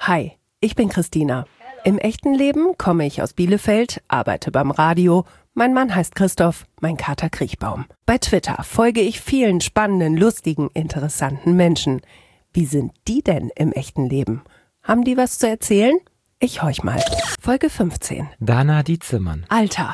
Hi, ich bin Christina. Im echten Leben komme ich aus Bielefeld, arbeite beim Radio. Mein Mann heißt Christoph, mein Kater Kriechbaum. Bei Twitter folge ich vielen spannenden, lustigen, interessanten Menschen. Wie sind die denn im echten Leben? Haben die was zu erzählen? Ich horch mal. Folge 15. Dana Dietzemann. Alter.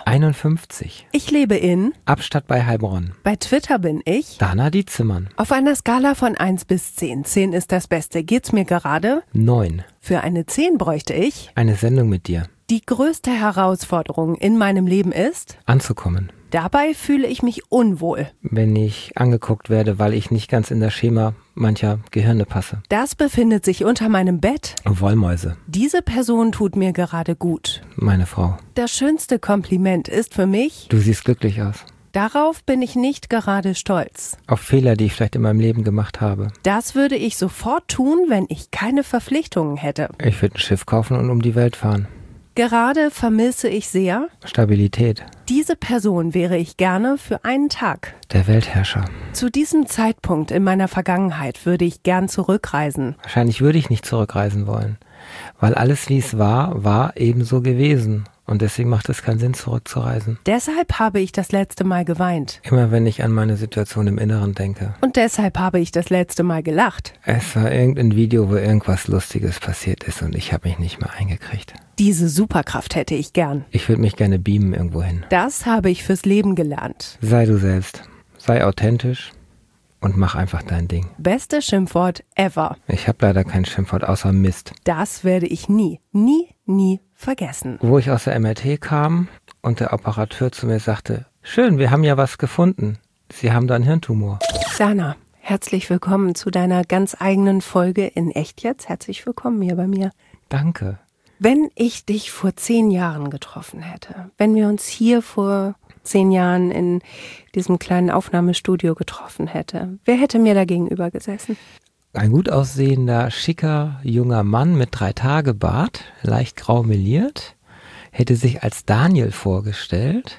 51. Ich lebe in Abstadt bei Heilbronn. Bei Twitter bin ich Dana Dietzemann. auf einer Skala von 1 bis 10. 10 ist das Beste. Geht's mir gerade? 9. Für eine 10 bräuchte ich. Eine Sendung mit dir. Die größte Herausforderung in meinem Leben ist, Anzukommen. dabei fühle ich mich unwohl. Wenn ich angeguckt werde, weil ich nicht ganz in das Schema mancher Gehirne passe. Das befindet sich unter meinem Bett. Wollmäuse. Diese Person tut mir gerade gut. Meine Frau. Das schönste Kompliment ist für mich, Du siehst glücklich aus. darauf bin ich nicht gerade stolz. Auf Fehler, die ich vielleicht in meinem Leben gemacht habe. Das würde ich sofort tun, wenn ich keine Verpflichtungen hätte. Ich würde ein Schiff kaufen und um die Welt fahren. Gerade vermisse ich sehr, Stabilität. diese Person wäre ich gerne für einen Tag. Der Weltherrscher. Zu diesem Zeitpunkt in meiner Vergangenheit würde ich gern zurückreisen. Wahrscheinlich würde ich nicht zurückreisen wollen. Weil alles, wie es war, war ebenso gewesen. Und deswegen macht es keinen Sinn, zurückzureisen. Deshalb habe ich das letzte Mal geweint. Immer wenn ich an meine Situation im Inneren denke. Und deshalb habe ich das letzte Mal gelacht. Es war irgendein Video, wo irgendwas Lustiges passiert ist und ich habe mich nicht mehr eingekriegt. Diese Superkraft hätte ich gern. Ich würde mich gerne beamen irgendwo hin. Das habe ich fürs Leben gelernt. Sei du selbst. Sei authentisch und mach einfach dein Ding. Beste Schimpfwort ever. Ich habe leider kein Schimpfwort außer Mist. Das werde ich nie, nie, nie vergessen. Wo ich aus der MRT kam und der Operateur zu mir sagte, schön, wir haben ja was gefunden. Sie haben da einen Hirntumor. Dana, herzlich willkommen zu deiner ganz eigenen Folge in Echt jetzt. Herzlich willkommen hier bei mir. Danke. Wenn ich dich vor 10 Jahren getroffen hätte, wenn wir uns hier vor 10 Jahren in diesem kleinen Aufnahmestudio getroffen hätte, wer hätte mir da gegenüber gesessen? Ein gut aussehender, schicker, junger Mann mit 3-Tage-Bart, leicht grau meliert, hätte sich als Daniel vorgestellt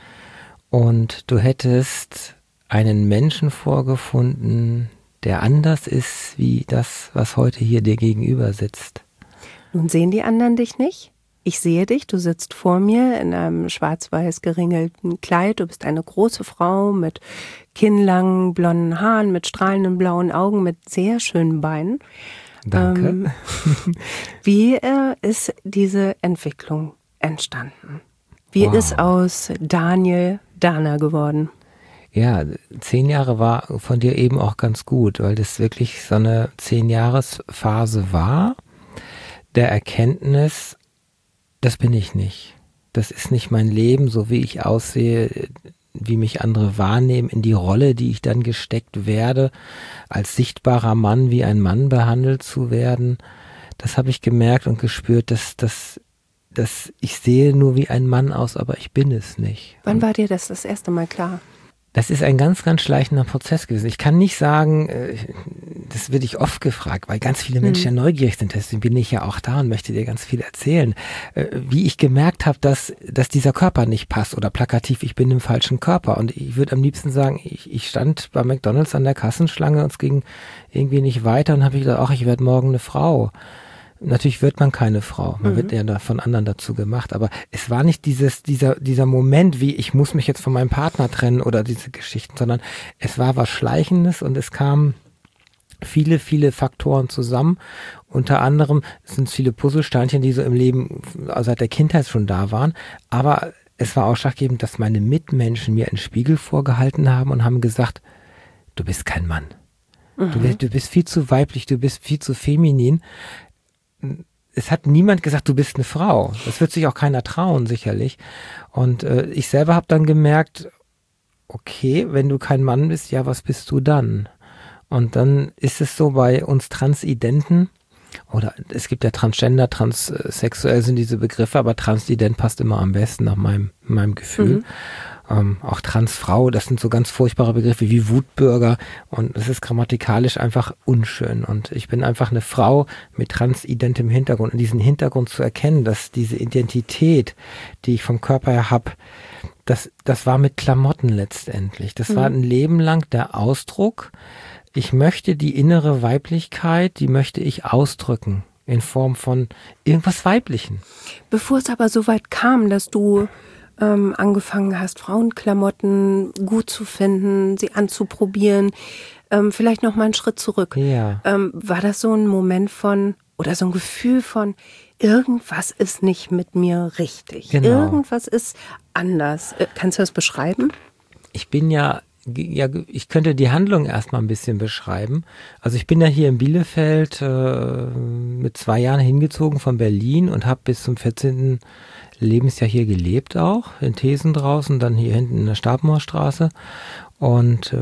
und du hättest einen Menschen vorgefunden, der anders ist wie das, was heute hier dir gegenüber sitzt. Nun sehen die anderen dich nicht. Ich sehe dich, du sitzt vor mir in einem schwarz-weiß geringelten Kleid. Du bist eine große Frau mit kinnlangen blonden Haaren, mit strahlenden blauen Augen, mit sehr schönen Beinen. Danke. Wie ist diese Entwicklung entstanden? Wie ist aus Daniel Dana geworden? Ja, 10 Jahre war von dir eben auch ganz gut, weil das wirklich so eine 10-Jahres-Phase war, der Erkenntnis, das bin ich nicht. Das ist nicht mein Leben, so wie ich aussehe, wie mich andere wahrnehmen, in die Rolle, die ich dann gesteckt werde, als sichtbarer Mann wie ein Mann behandelt zu werden. Das habe ich gemerkt und gespürt, dass ich sehe nur wie ein Mann aus, aber ich bin es nicht. Wann war dir das erste Mal klar? Das ist ein ganz, ganz schleichender Prozess gewesen. Ich kann nicht sagen, das werde ich oft gefragt, weil ganz viele Menschen ja neugierig sind. Deswegen bin ich ja auch da und möchte dir ganz viel erzählen. Wie ich gemerkt habe, dass dieser Körper nicht passt oder plakativ, ich bin im falschen Körper. Und ich würde am liebsten sagen, ich stand bei McDonald's an der Kassenschlange und es ging irgendwie nicht weiter und habe ich gedacht, ach, ich werde morgen eine Frau. Natürlich wird man keine Frau, man wird ja da von anderen dazu gemacht, aber es war nicht dieser Moment, wie ich muss mich jetzt von meinem Partner trennen oder diese Geschichten, sondern es war was Schleichendes und es kamen viele, viele Faktoren zusammen. Unter anderem sind es viele Puzzlesteinchen, die so im Leben seit der Kindheit schon da waren, aber es war ausschlaggebend, dass meine Mitmenschen mir einen Spiegel vorgehalten haben und haben gesagt, du bist kein Mann. Du bist viel zu weiblich, du bist viel zu feminin. Es hat niemand gesagt, du bist eine Frau. Das wird sich auch keiner trauen, sicherlich. Und ich selber habe dann gemerkt, okay, wenn du kein Mann bist, ja, was bist du dann? Und dann ist es so bei uns Transidenten, oder es gibt ja Transgender, transsexuell sind diese Begriffe, aber Transident passt immer am besten nach meinem Gefühl. Auch Transfrau, das sind so ganz furchtbare Begriffe wie Wutbürger und es ist grammatikalisch einfach unschön und ich bin einfach eine Frau mit transidentem Hintergrund und diesen Hintergrund zu erkennen, dass diese Identität, die ich vom Körper her habe, das war mit Klamotten letztendlich. Das war ein Leben lang der Ausdruck, ich möchte die innere Weiblichkeit, die möchte ich ausdrücken. in Form von irgendwas Weiblichen. Bevor es aber so weit kam, dass du angefangen hast, Frauenklamotten gut zu finden, sie anzuprobieren, vielleicht noch mal einen Schritt zurück. Ja. War das so ein Moment von, oder so ein Gefühl von, irgendwas ist nicht mit mir richtig. Genau. Irgendwas ist anders. Kannst du das beschreiben? Ich bin ich könnte die Handlung erstmal ein bisschen beschreiben. Also ich bin ja hier in Bielefeld mit 2 Jahren hingezogen von Berlin und habe bis zum 14. Lebensjahr hier gelebt auch, in Thesen draußen, dann hier hinten in der Stabmoorstraße. Und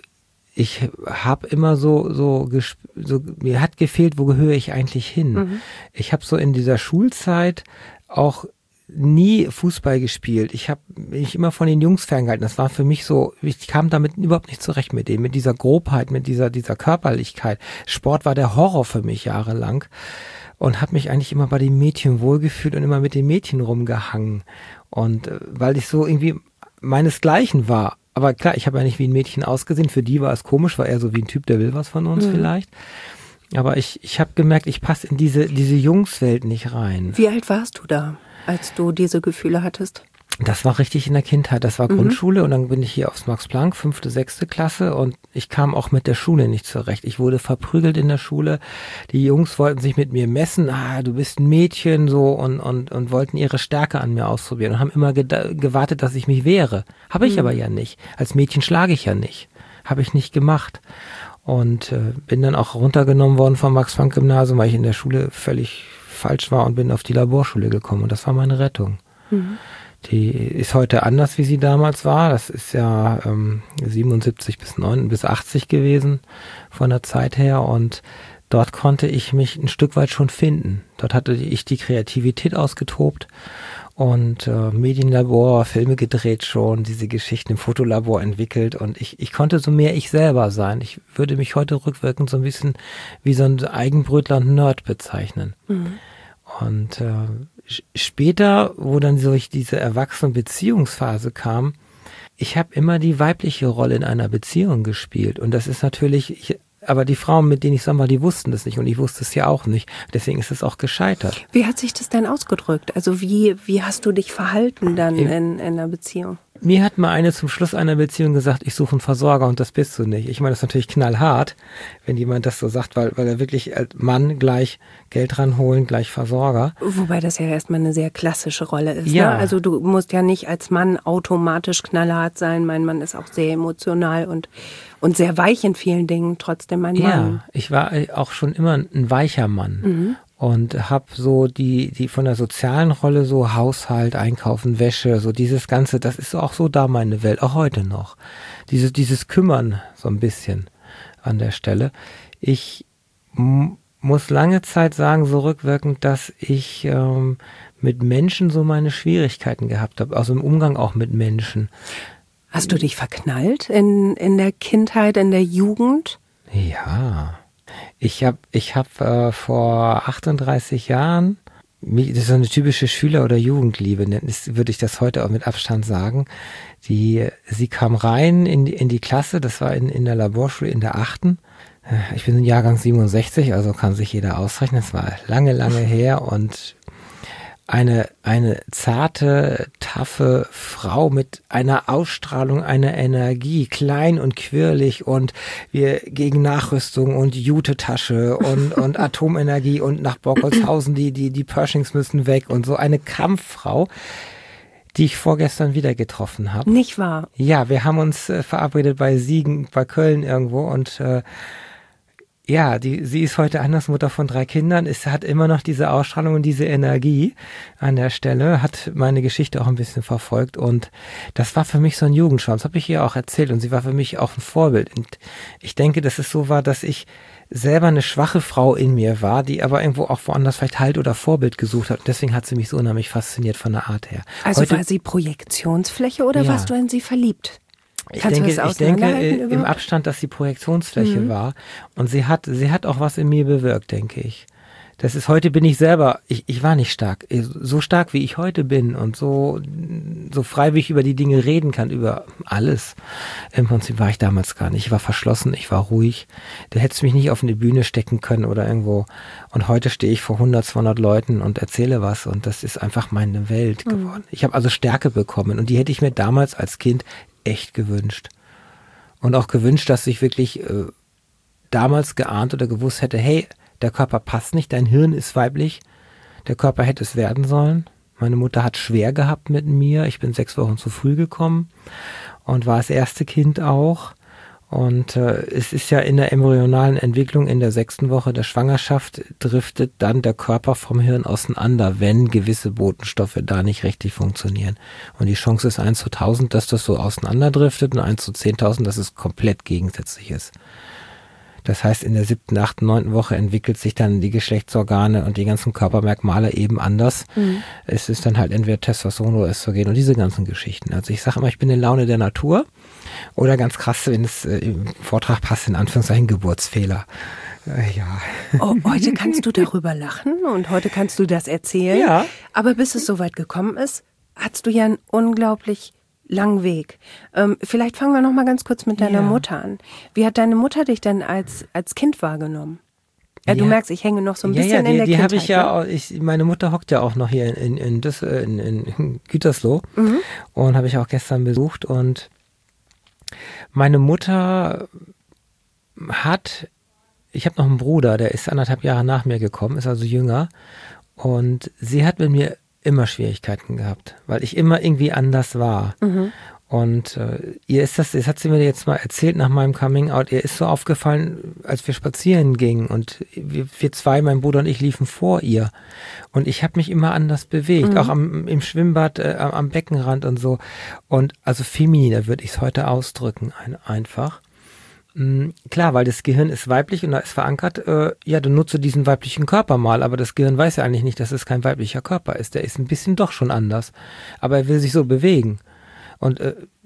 ich habe immer so mir hat gefehlt, wo gehöre ich eigentlich hin? Mhm. Ich habe so in dieser Schulzeit auch nie Fußball gespielt. Ich habe mich immer von den Jungs ferngehalten. Das war für mich so, ich kam damit überhaupt nicht zurecht mit dem, mit dieser Grobheit, mit dieser Körperlichkeit. Sport war der Horror für mich jahrelang und habe mich eigentlich immer bei den Mädchen wohlgefühlt und immer mit den Mädchen rumgehangen. Und weil ich so irgendwie meinesgleichen war. Aber klar, ich habe ja nicht wie ein Mädchen ausgesehen. Für die war es komisch, war eher so wie ein Typ, der will was von uns vielleicht. Aber ich habe gemerkt, ich passe in diese Jungswelt nicht rein. Wie alt warst du da, als du diese Gefühle hattest? Das war richtig in der Kindheit. Das war Grundschule und dann bin ich hier aufs Max Planck, 5., 6. Klasse und ich kam auch mit der Schule nicht zurecht. Ich wurde verprügelt in der Schule. Die Jungs wollten sich mit mir messen. Du bist ein Mädchen so und wollten ihre Stärke an mir ausprobieren und haben immer gewartet, dass ich mich wehre. Habe ich aber ja nicht. Als Mädchen schlage ich ja nicht. Habe ich nicht gemacht. Und bin dann auch runtergenommen worden vom Max-Planck-Gymnasium, weil ich in der Schule völlig falsch war und bin auf die Laborschule gekommen. Und das war meine Rettung. Die ist heute anders, wie sie damals war. Das ist ja 77 bis 80 gewesen von der Zeit her. Und dort konnte ich mich ein Stück weit schon finden. Dort hatte ich die Kreativität ausgetobt und Medienlabor, Filme gedreht schon, diese Geschichten im Fotolabor entwickelt. Und ich konnte so mehr ich selber sein. Ich würde mich heute rückwirkend so ein bisschen wie so ein Eigenbrötler und Nerd bezeichnen. Und später, wo dann durch diese Erwachsenen-Beziehungsphase kam, ich habe immer die weibliche Rolle in einer Beziehung gespielt. Und das ist natürlich, aber die Frauen, mit denen ich zusammen war, die wussten das nicht und ich wusste es ja auch nicht. Deswegen ist es auch gescheitert. Wie hat sich das denn ausgedrückt? Also wie hast du dich verhalten dann in einer Beziehung? Mir hat mal eine zum Schluss einer Beziehung gesagt, ich suche einen Versorger und das bist du nicht. Ich meine, das ist natürlich knallhart, wenn jemand das so sagt, weil er wirklich als Mann gleich Geld ranholen, gleich Versorger. Wobei das ja erstmal eine sehr klassische Rolle ist. Ja. Ne? Also du musst ja nicht als Mann automatisch knallhart sein. Mein Mann ist auch sehr emotional und sehr weich in vielen Dingen, trotzdem mein Mann. Ja, ich war auch schon immer ein weicher Mann. Und habe so die von der sozialen Rolle so Haushalt, Einkaufen, Wäsche, so dieses Ganze, das ist auch so da meine Welt, auch heute noch. Dieses Kümmern so ein bisschen an der Stelle. Ich muss lange Zeit sagen, so rückwirkend, dass ich mit Menschen so meine Schwierigkeiten gehabt habe, also im Umgang auch mit Menschen. Hast du dich verknallt in der Kindheit, in der Jugend? Ja. Ich hab vor 38 Jahren, das ist so eine typische Schüler- oder Jugendliebe, würde ich das heute auch mit Abstand sagen. Sie kam rein in die Klasse, das war in der Laborschule in der 8. Ich bin im Jahrgang 67, also kann sich jeder ausrechnen. Das war lange, lange her und eine zarte, taffe Frau mit einer Ausstrahlung, einer Energie, klein und quirlig und wir gegen Nachrüstung und Jute-Tasche und Atomenergie und nach Borkholzhausen, die Pershings müssen weg und so eine Kampffrau, die ich vorgestern wieder getroffen habe. Nicht wahr? Ja, wir haben uns verabredet bei Siegen, bei Köln irgendwo und ja, sie ist heute anders, Mutter von 3 Kindern, hat immer noch diese Ausstrahlung und diese Energie an der Stelle, hat meine Geschichte auch ein bisschen verfolgt und das war für mich so ein Jugendschwarm, das habe ich ihr auch erzählt und sie war für mich auch ein Vorbild und ich denke, dass es so war, dass ich selber eine schwache Frau in mir war, die aber irgendwo auch woanders vielleicht Halt oder Vorbild gesucht hat und deswegen hat sie mich so unheimlich fasziniert von der Art her. Also war sie Projektionsfläche oder warst du in sie verliebt? Ich denke im Abstand, dass sie Projektionsfläche war und sie hat auch was in mir bewirkt, denke ich. Das ist, heute bin ich selber, ich war nicht stark. So stark, wie ich heute bin und so frei, wie ich über die Dinge reden kann, über alles. Im Prinzip war ich damals gar nicht. Ich war verschlossen, ich war ruhig. Da hättest du mich nicht auf eine Bühne stecken können oder irgendwo. Und heute stehe ich vor 100, 200 Leuten und erzähle was. Und das ist einfach meine Welt geworden. Ich habe also Stärke bekommen. Und die hätte ich mir damals als Kind echt gewünscht. Und auch gewünscht, dass ich wirklich damals geahnt oder gewusst hätte, hey, der Körper passt nicht, dein Hirn ist weiblich, der Körper hätte es werden sollen. Meine Mutter hat schwer gehabt mit mir, ich bin 6 Wochen zu früh gekommen und war das erste Kind auch. Und es ist ja in der embryonalen Entwicklung in der 6. Woche der Schwangerschaft driftet dann der Körper vom Hirn auseinander, wenn gewisse Botenstoffe da nicht richtig funktionieren. Und die Chance ist 1 zu 1000, dass das so auseinanderdriftet und 1 zu 10.000, dass es komplett gegensätzlich ist. Das heißt, in der 7., 8., 9. Woche entwickelt sich dann die Geschlechtsorgane und die ganzen Körpermerkmale eben anders. Es ist dann halt entweder Testosteron oder Östrogen und diese ganzen Geschichten. Also ich sage immer, ich bin in Laune der Natur oder ganz krass, wenn es im Vortrag passt, in Anführungszeichen Geburtsfehler. Ja. Oh, heute kannst du darüber lachen und heute kannst du das erzählen. Ja. Aber bis es soweit gekommen ist, hattest du ja einen unglaublich langen Weg. Vielleicht fangen wir noch mal ganz kurz mit deiner Mutter an. Wie hat deine Mutter dich denn als Kind wahrgenommen? Ja, du merkst, ich hänge noch so ein bisschen in der die Kindheit. Habe ich ja, meine Mutter hockt ja auch noch hier in Gütersloh und habe ich auch gestern besucht. Und meine Mutter ich habe noch einen Bruder, der ist 1,5 Jahre nach mir gekommen, ist also jünger. Und sie hat mit mir immer Schwierigkeiten gehabt, weil ich immer irgendwie anders war. Und ihr ist das hat sie mir jetzt mal erzählt nach meinem Coming Out, ihr ist so aufgefallen, als wir spazieren gingen und wir zwei, mein Bruder und ich, liefen vor ihr. Und ich habe mich immer anders bewegt, auch im Schwimmbad, am Beckenrand und so. Und also femininer würde ich es heute ausdrücken, einfach. Klar, weil das Gehirn ist weiblich und da ist verankert, du nutze diesen weiblichen Körper mal, aber das Gehirn weiß ja eigentlich nicht, dass es kein weiblicher Körper ist. Der ist ein bisschen doch schon anders, aber er will sich so bewegen. Und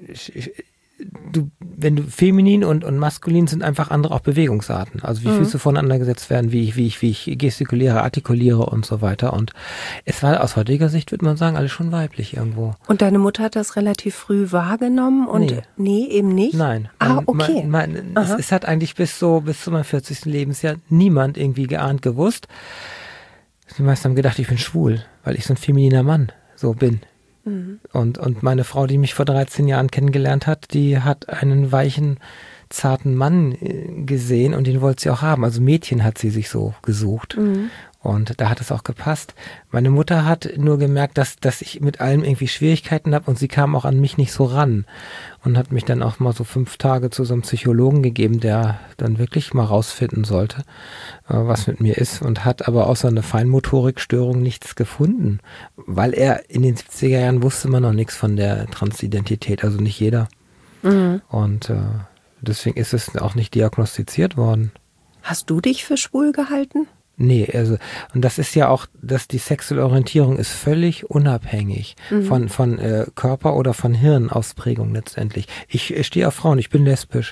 wenn du feminin und maskulin sind einfach andere auch Bewegungsarten. Also wie Füße voneinander gesetzt werden, wie ich gestikuliere, artikuliere und so weiter. Und es war aus heutiger Sicht, würde man sagen, alles schon weiblich irgendwo. Und deine Mutter hat das relativ früh wahrgenommen? Und nee, eben nicht? Nein. Okay. Es hat eigentlich bis zu meinem 40. Lebensjahr niemand irgendwie geahnt, gewusst. Die meisten haben gedacht, ich bin schwul, weil ich so ein femininer Mann so bin. Und meine Frau, die mich vor 13 Jahren kennengelernt hat, die hat einen weichen, zarten Mann gesehen und den wollte sie auch haben. Also Mädchen hat sie sich so gesucht. Und da hat es auch gepasst. Meine Mutter hat nur gemerkt, dass ich mit allem irgendwie Schwierigkeiten habe und sie kam auch an mich nicht so ran. Und hat mich dann auch mal so 5 Tage zu so einem Psychologen gegeben, der dann wirklich mal rausfinden sollte, was mit mir ist. Und hat aber außer eine Feinmotorikstörung nichts gefunden. Weil er in den 70er Jahren wusste man noch nichts von der Transidentität, also nicht jeder. Und deswegen ist es auch nicht diagnostiziert worden. Hast du dich für schwul gehalten? Nee, also, und das ist ja auch, dass die sexuelle Orientierung ist völlig unabhängig von Körper oder von Hirnausprägung letztendlich. Ich stehe auf Frauen, ich bin lesbisch.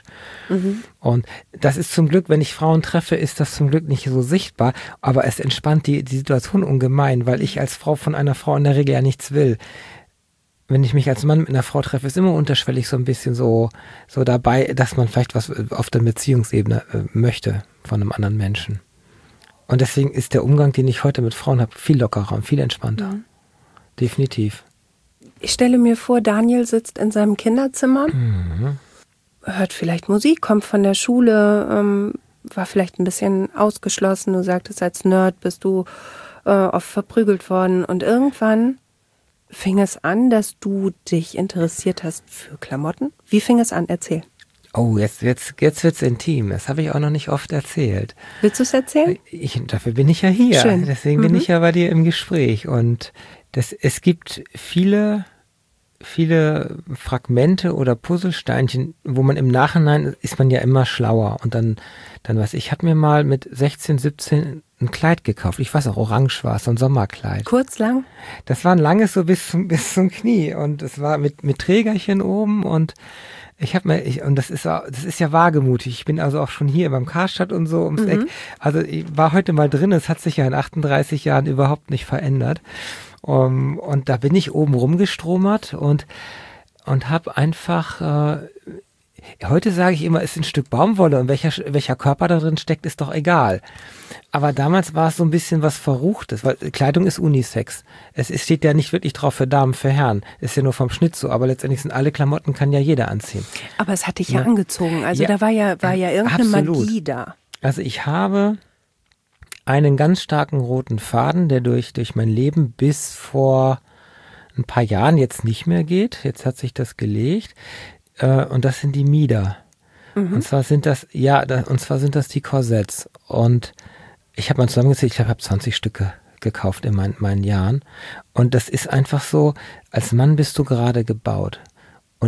Und das ist zum Glück, wenn ich Frauen treffe, ist das zum Glück nicht so sichtbar, aber es entspannt die Situation ungemein, weil ich als Frau von einer Frau in der Regel ja nichts will. Wenn ich mich als Mann mit einer Frau treffe, ist immer unterschwellig so ein bisschen so dabei, dass man vielleicht was auf der Beziehungsebene möchte von einem anderen Menschen. Und deswegen ist der Umgang, den ich heute mit Frauen habe, viel lockerer und viel entspannter. Definitiv. Ich stelle mir vor, Daniel sitzt in seinem Kinderzimmer, hört vielleicht Musik, kommt von der Schule, war vielleicht ein bisschen ausgeschlossen. Du sagtest, als Nerd bist du oft verprügelt worden. Und irgendwann fing es an, dass du dich interessiert hast für Klamotten. Wie fing es an? Erzähl. Oh, jetzt wird's intim. Das habe ich auch noch nicht oft erzählt. Willst du es erzählen? Dafür bin ich ja hier. Schön. Deswegen bin ich ja bei dir im Gespräch. Und es gibt viele Fragmente oder Puzzlesteinchen, wo man im Nachhinein ist man ja immer schlauer. Und dann dann was. Ich habe mir mal mit 16, 17 ein Kleid gekauft. Ich weiß auch, orange war es, so ein Sommerkleid. Kurz, lang? Das war ein langes, so bis zum Knie. Und es war mit Trägerchen oben und und das ist ja wagemutig. Ich bin also auch schon hier beim Karstadt und so ums Eck. Also ich war heute mal drin, es hat sich ja in 38 Jahren überhaupt nicht verändert. Und da bin ich oben rumgestromert und habe einfach, heute sage ich immer, es ist ein Stück Baumwolle und welcher Körper da drin steckt, ist doch egal. Aber damals war es so ein bisschen was Verruchtes, weil Kleidung ist Unisex. Es steht ja nicht wirklich drauf für Damen, für Herren. Ist ja nur vom Schnitt so, aber letztendlich sind alle Klamotten, kann ja jeder anziehen. Aber es hat dich ja angezogen, also ja, da war ja irgendeine absolut. Magie da. Also ich habe einen ganz starken roten Faden, der durch mein Leben bis vor ein paar Jahren jetzt nicht mehr geht. Jetzt hat sich das gelegt. Und das sind die Mieder. Und zwar sind das die Korsetts. Und ich habe mal zusammengezählt, ich habe 20 Stücke gekauft in meinen Jahren. Und das ist einfach so, als Mann bist du gerade gebaut. Und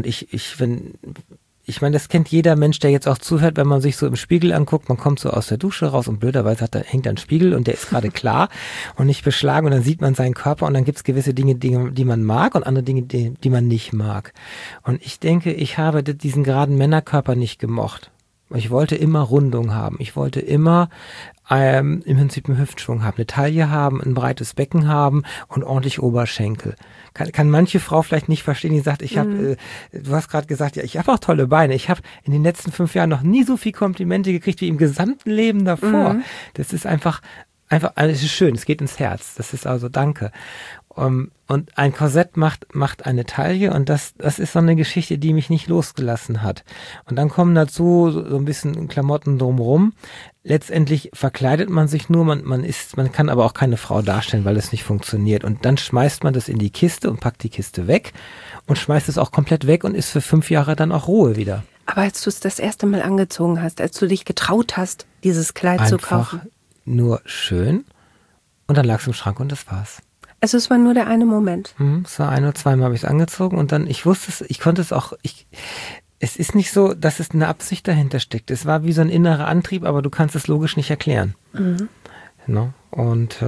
ich meine, das kennt jeder Mensch, der jetzt auch zuhört, wenn man sich so im Spiegel anguckt, man kommt so aus der Dusche raus und blöderweise hängt da ein Spiegel und der ist gerade klar und nicht beschlagen und dann sieht man seinen Körper und dann gibt es gewisse Dinge, die man mag und andere Dinge, die man nicht mag. Und ich denke, ich habe diesen geraden Männerkörper nicht gemocht. Ich wollte immer Rundung haben. Ich wollte immer im Prinzip einen Hüftschwung haben, eine Taille haben, ein breites Becken haben und ordentlich Oberschenkel. Kann manche Frau vielleicht nicht verstehen, die sagt, du hast gerade gesagt, ja, ich habe auch tolle Beine. Ich habe in den letzten 5 Jahren noch nie so viel Komplimente gekriegt wie im gesamten Leben davor. Das ist einfach, es ist schön, es geht ins Herz. Das ist also danke. Und ein Korsett macht eine Taille und das ist so eine Geschichte, die mich nicht losgelassen hat. Und dann kommen dazu so ein bisschen Klamotten drumherum. Letztendlich verkleidet man sich nur, man kann aber auch keine Frau darstellen, weil es nicht funktioniert. Und dann schmeißt man das in die Kiste und packt die Kiste weg und schmeißt es auch komplett weg und ist für 5 Jahre dann auch Ruhe wieder. Aber als du es das erste Mal angezogen hast, als du dich getraut hast, dieses Kleid zu kaufen. Einfach nur schön und dann lag es im Schrank und das war's. Also es war nur der eine Moment. Es war 1 oder 2 Mal habe ich es angezogen und dann, ich wusste es, ich konnte es auch, es ist nicht so, dass es eine Absicht dahinter steckt. Es war wie so ein innerer Antrieb, aber du kannst es logisch nicht erklären. No? Und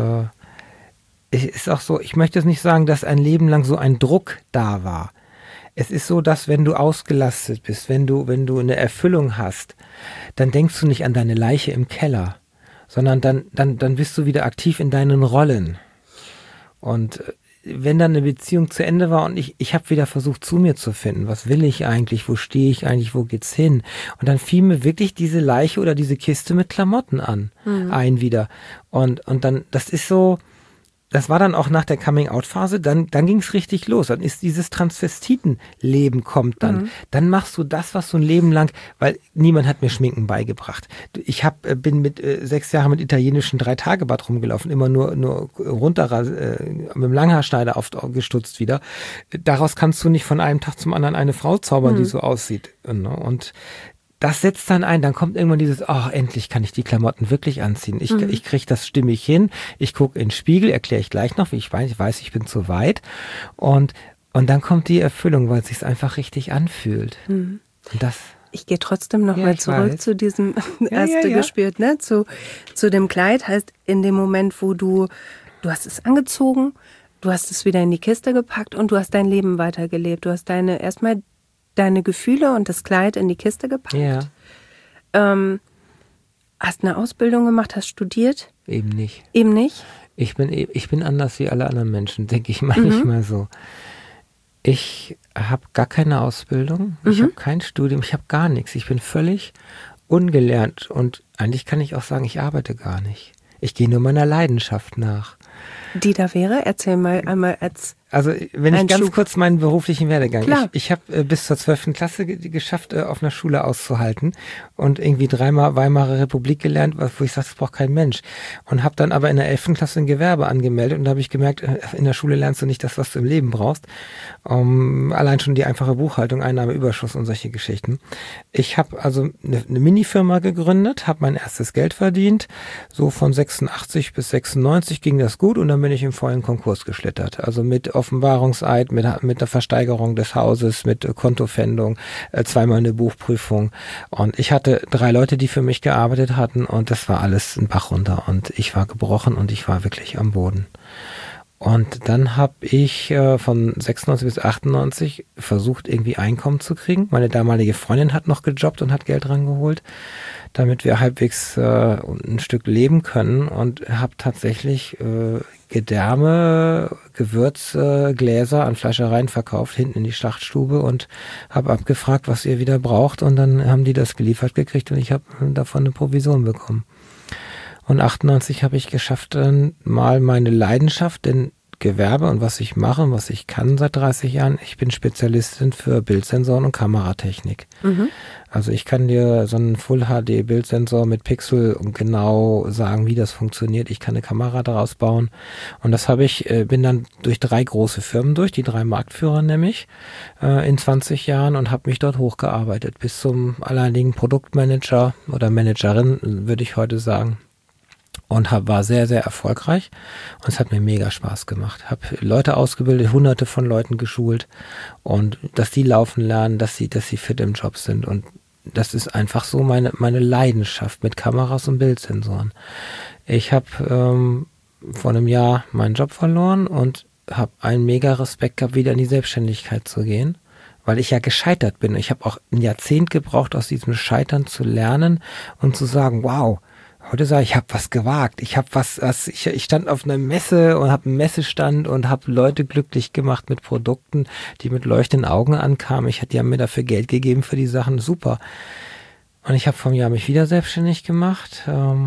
es ist auch so, ich möchte jetzt nicht sagen, dass ein Leben lang so ein Druck da war. Es ist so, dass wenn du ausgelastet bist, wenn du eine Erfüllung hast, dann denkst du nicht an deine Leiche im Keller, sondern dann bist du wieder aktiv in deinen Rollen. Und wenn dann eine Beziehung zu Ende war und ich habe wieder versucht, zu mir zu finden, was will ich eigentlich, wo stehe ich eigentlich, wo geht's hin? Und dann fiel mir wirklich diese Leiche oder diese Kiste mit Klamotten ein wieder. Und dann, das ist so, das war dann auch nach der Coming-out-Phase, dann ging es richtig los. Dann ist dieses Transvestitenleben kommt dann. Dann machst du das, was so ein Leben lang, weil niemand hat mir Schminken beigebracht. Ich bin mit 6 Jahren mit italienischen 3-Tage-Bad rumgelaufen, immer nur runter mit dem Langhaarschneider gestutzt wieder. Daraus kannst du nicht von einem Tag zum anderen eine Frau zaubern, die so aussieht. Und das setzt dann ein, dann kommt irgendwann dieses, endlich kann ich die Klamotten wirklich anziehen. Ich kriege das stimmig hin, ich gucke in den Spiegel, erkläre ich gleich noch, wie ich weiß, ich bin zu weit. Und dann kommt die Erfüllung, weil es sich einfach richtig anfühlt. Und das... Ich gehe trotzdem noch mal zurück zu diesem, hast du gespürt, ne? Zu dem Kleid, heißt in dem Moment, wo du hast es angezogen, du hast es wieder in die Kiste gepackt und du hast dein Leben weitergelebt. Du hast erstmal deine Gefühle und das Kleid in die Kiste gepackt. Ja. Hast eine Ausbildung gemacht, hast studiert? Eben nicht. Eben nicht? Ich bin anders wie alle anderen Menschen, denke ich manchmal so. Ich habe gar keine Ausbildung, ich habe kein Studium, ich habe gar nichts. Ich bin völlig ungelernt und eigentlich kann ich auch sagen, ich arbeite gar nicht. Ich gehe nur meiner Leidenschaft nach. Die da wäre? Erzähl mal einmal Also wenn ich ganz kurz meinen beruflichen Werdegang, ich habe bis zur 12. Klasse geschafft, auf einer Schule auszuhalten und irgendwie 3-mal Weimarer Republik gelernt, wo ich sage, das braucht kein Mensch. Und habe dann aber in der 11. Klasse ein Gewerbe angemeldet und da habe ich gemerkt, in der Schule lernst du nicht das, was du im Leben brauchst. Allein schon die einfache Buchhaltung, Einnahmeüberschuss und solche Geschichten. Ich habe also eine Minifirma gegründet, habe mein erstes Geld verdient, so von 86 bis 96 ging das gut und dann irgendwann bin ich im vollen Konkurs geschlittert. Also mit Offenbarungseid, mit der Versteigerung des Hauses, mit Kontopfändung, zweimal eine Buchprüfung. Und ich hatte 3 Leute, die für mich gearbeitet hatten und das war alles ein Bach runter. Und ich war gebrochen und ich war wirklich am Boden. Und dann habe ich von 96 bis 98 versucht, irgendwie Einkommen zu kriegen. Meine damalige Freundin hat noch gejobbt und hat Geld rangeholt, damit wir halbwegs ein Stück leben können. Und habe tatsächlich Gedärme, Gewürze, Gläser an Fleischereien verkauft, hinten in die Schlachtstube und habe abgefragt, was ihr wieder braucht. Und dann haben die das geliefert gekriegt und ich habe davon eine Provision bekommen. Und 98 habe ich geschafft, dann mal meine Leidenschaft, denn Gewerbe und was ich mache und was ich kann seit 30 Jahren, ich bin Spezialistin für Bildsensoren und Kameratechnik. Mhm. Also ich kann dir so einen Full-HD-Bildsensor mit Pixel und genau sagen, wie das funktioniert. Ich kann eine Kamera daraus bauen. Und das bin dann durch 3 große Firmen durch, die 3 Marktführer nämlich, in 20 Jahren und habe mich dort hochgearbeitet bis zum alleinigen Produktmanager oder Managerin, würde ich heute sagen. Und war sehr, sehr erfolgreich und es hat mir mega Spaß gemacht. Habe Leute ausgebildet, hunderte von Leuten geschult und dass die laufen lernen, dass sie fit im Job sind und das ist einfach so meine Leidenschaft mit Kameras und Bildsensoren. Ich habe vor einem Jahr meinen Job verloren und habe einen mega Respekt gehabt, wieder in die Selbstständigkeit zu gehen, weil ich ja gescheitert bin. Ich habe auch ein Jahrzehnt gebraucht, aus diesem Scheitern zu lernen und zu sagen, wow, heute sage ich habe was gewagt. Ich stand auf einer Messe und habe einen Messestand und habe Leute glücklich gemacht mit Produkten, die mit leuchtenden Augen ankamen. Die haben mir dafür Geld gegeben für die Sachen, super. Und ich habe vor einem Jahr mich wieder selbstständig gemacht,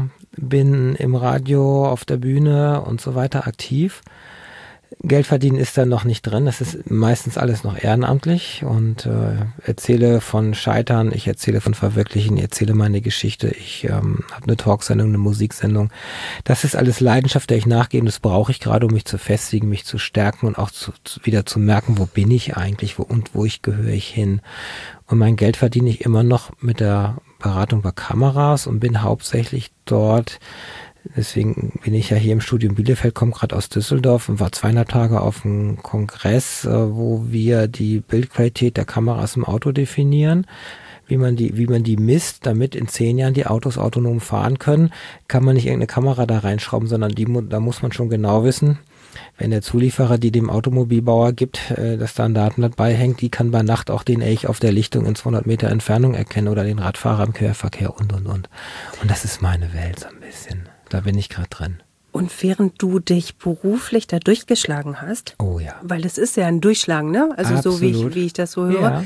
bin im Radio, auf der Bühne und so weiter aktiv. Geld verdienen ist da noch nicht drin, das ist meistens alles noch ehrenamtlich und erzähle von Scheitern, ich erzähle von Verwirklichen, ich erzähle meine Geschichte, ich habe eine Talksendung, eine Musiksendung. Das ist alles Leidenschaft, der ich nachgehe, das brauche ich gerade, um mich zu festigen, mich zu stärken und auch wieder zu merken, wo bin ich eigentlich wo gehöre ich hin. Und mein Geld verdiene ich immer noch mit der Beratung bei Kameras und bin hauptsächlich dort. Deswegen bin ich ja hier im Studium Bielefeld, komme gerade aus Düsseldorf und war 2,5 Tage auf einem Kongress, wo wir die Bildqualität der Kameras im Auto definieren, wie man die misst, damit in 10 Jahren die Autos autonom fahren können. Kann man nicht irgendeine Kamera da reinschrauben, sondern da muss man schon genau wissen, wenn der Zulieferer, die dem Automobilbauer gibt, dass da ein Datenblatt beihängt, die kann bei Nacht auch den Elch auf der Lichtung in 200 Meter Entfernung erkennen oder den Radfahrer im Querverkehr und. Und das ist meine Welt so ein bisschen. Da bin ich gerade drin. Und während du dich beruflich da durchgeschlagen hast, oh ja, weil es ist ja ein Durchschlagen, ne? Also absolut. So wie ich das so höre,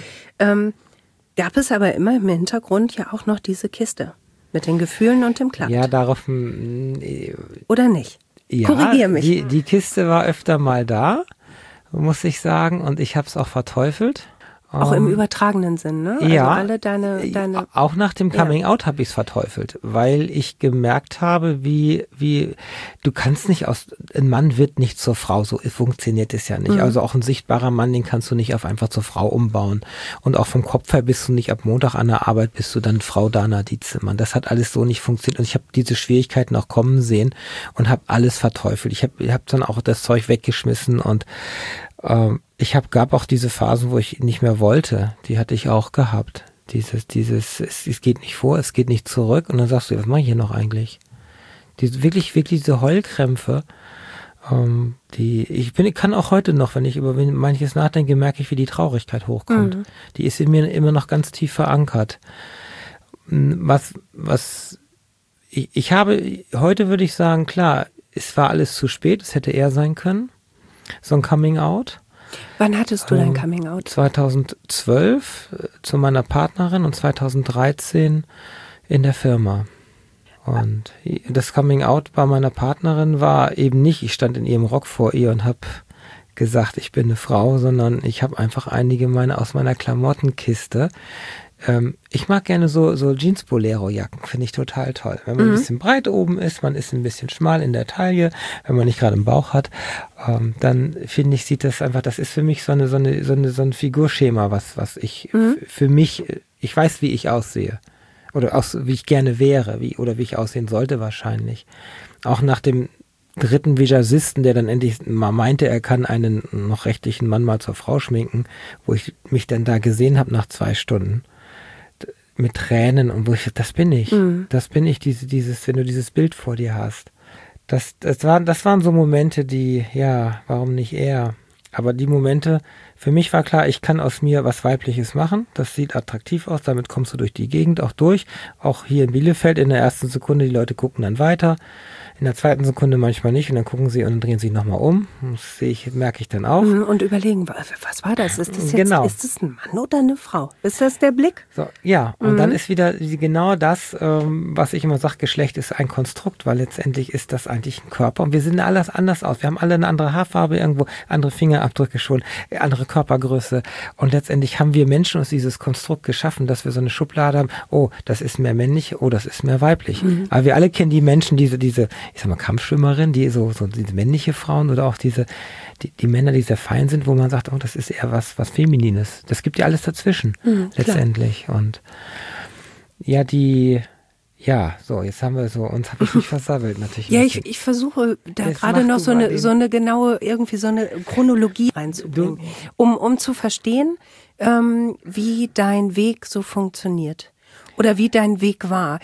gab es aber immer im Hintergrund ja auch noch diese Kiste mit den Gefühlen und dem Klang. Ja, darauf... Oder nicht? Ja, korrigier mich. Die Kiste war öfter mal da, muss ich sagen, und ich habe es auch verteufelt. Auch im übertragenen Sinn, ne? Ja, also alle deine auch nach dem Coming Out habe ich es verteufelt, weil ich gemerkt habe, wie du kannst nicht ein Mann wird nicht zur Frau, so funktioniert es ja nicht. Mhm. Also auch ein sichtbarer Mann, den kannst du nicht einfach zur Frau umbauen. Und auch vom Kopf her bist du nicht ab Montag an der Arbeit, bist du dann Frau Dana Dietzemann. Das hat alles so nicht funktioniert und ich habe diese Schwierigkeiten auch kommen sehen und habe alles verteufelt. Ich hab dann auch das Zeug weggeschmissen und gab auch diese Phasen, wo ich nicht mehr wollte. Die hatte ich auch gehabt. Es geht nicht vor, es geht nicht zurück. Und dann sagst du, was mache ich hier noch eigentlich? Wirklich diese Heulkrämpfe, ich kann auch heute noch, wenn ich über manches nachdenke, merke ich, wie die Traurigkeit hochkommt. Mhm. Die ist in mir immer noch ganz tief verankert. Ich habe, heute würde ich sagen, klar, es war alles zu spät, es hätte eher sein können. So ein Coming Out. Wann hattest du dein Coming Out? 2012 zu meiner Partnerin und 2013 in der Firma. Und das Coming Out bei meiner Partnerin war eben nicht, ich stand in ihrem Rock vor ihr und habe gesagt, ich bin eine Frau, sondern ich habe einfach einige aus meiner Klamottenkiste. Ich mag gerne so Jeans-Bolero-Jacken, finde ich total toll. Wenn man ein bisschen breit oben ist, man ist ein bisschen schmal in der Taille, wenn man nicht gerade einen Bauch hat, dann finde ich, sieht das einfach, das ist für mich so ein Figurschema, was ich für mich, ich weiß, wie ich aussehe. Oder wie ich gerne wäre, wie ich aussehen sollte wahrscheinlich. Auch nach dem dritten Visagisten, der dann endlich mal meinte, er kann einen noch rechtlichen Mann mal zur Frau schminken, wo ich mich dann da gesehen habe nach 2 Stunden mit Tränen und wo ich, das bin ich, dieses, wenn du dieses Bild vor dir hast. Das waren so Momente, die, ja, warum nicht er? Aber die Momente, für mich war klar, ich kann aus mir was Weibliches machen. Das sieht attraktiv aus, damit kommst du durch die Gegend auch durch. Auch hier in Bielefeld in der ersten Sekunde, die Leute gucken dann weiter. In der zweiten Sekunde manchmal nicht und dann gucken sie und dann drehen sie nochmal um. Das merke ich dann auch. Und überlegen, was war das? Ist das jetzt, genau. Ist das ein Mann oder eine Frau? Ist das der Blick? So, ja, und dann ist wieder genau das, was ich immer sage, Geschlecht ist ein Konstrukt, weil letztendlich ist das eigentlich ein Körper und wir sehen alles anders aus. Wir haben alle eine andere Haarfarbe irgendwo, andere Fingerabdrücke schon, andere Körpergröße und letztendlich haben wir Menschen uns dieses Konstrukt geschaffen, dass wir so eine Schublade haben, oh, das ist mehr männlich, oh, das ist mehr weiblich. Aber wir alle kennen die Menschen, diese ich sag mal, Kampfschwimmerin, die so diese männliche Frauen oder auch die Männer, die sehr fein sind, wo man sagt, oh, das ist eher was Feminines. Das gibt ja alles dazwischen, letztendlich. Klar. Und ja, jetzt haben wir uns habe ich mich versammelt, natürlich. Ja, ich versuche da gerade noch so eine genaue, irgendwie so eine Chronologie reinzubringen, um zu verstehen, wie dein Weg so funktioniert. Oder wie dein Weg war.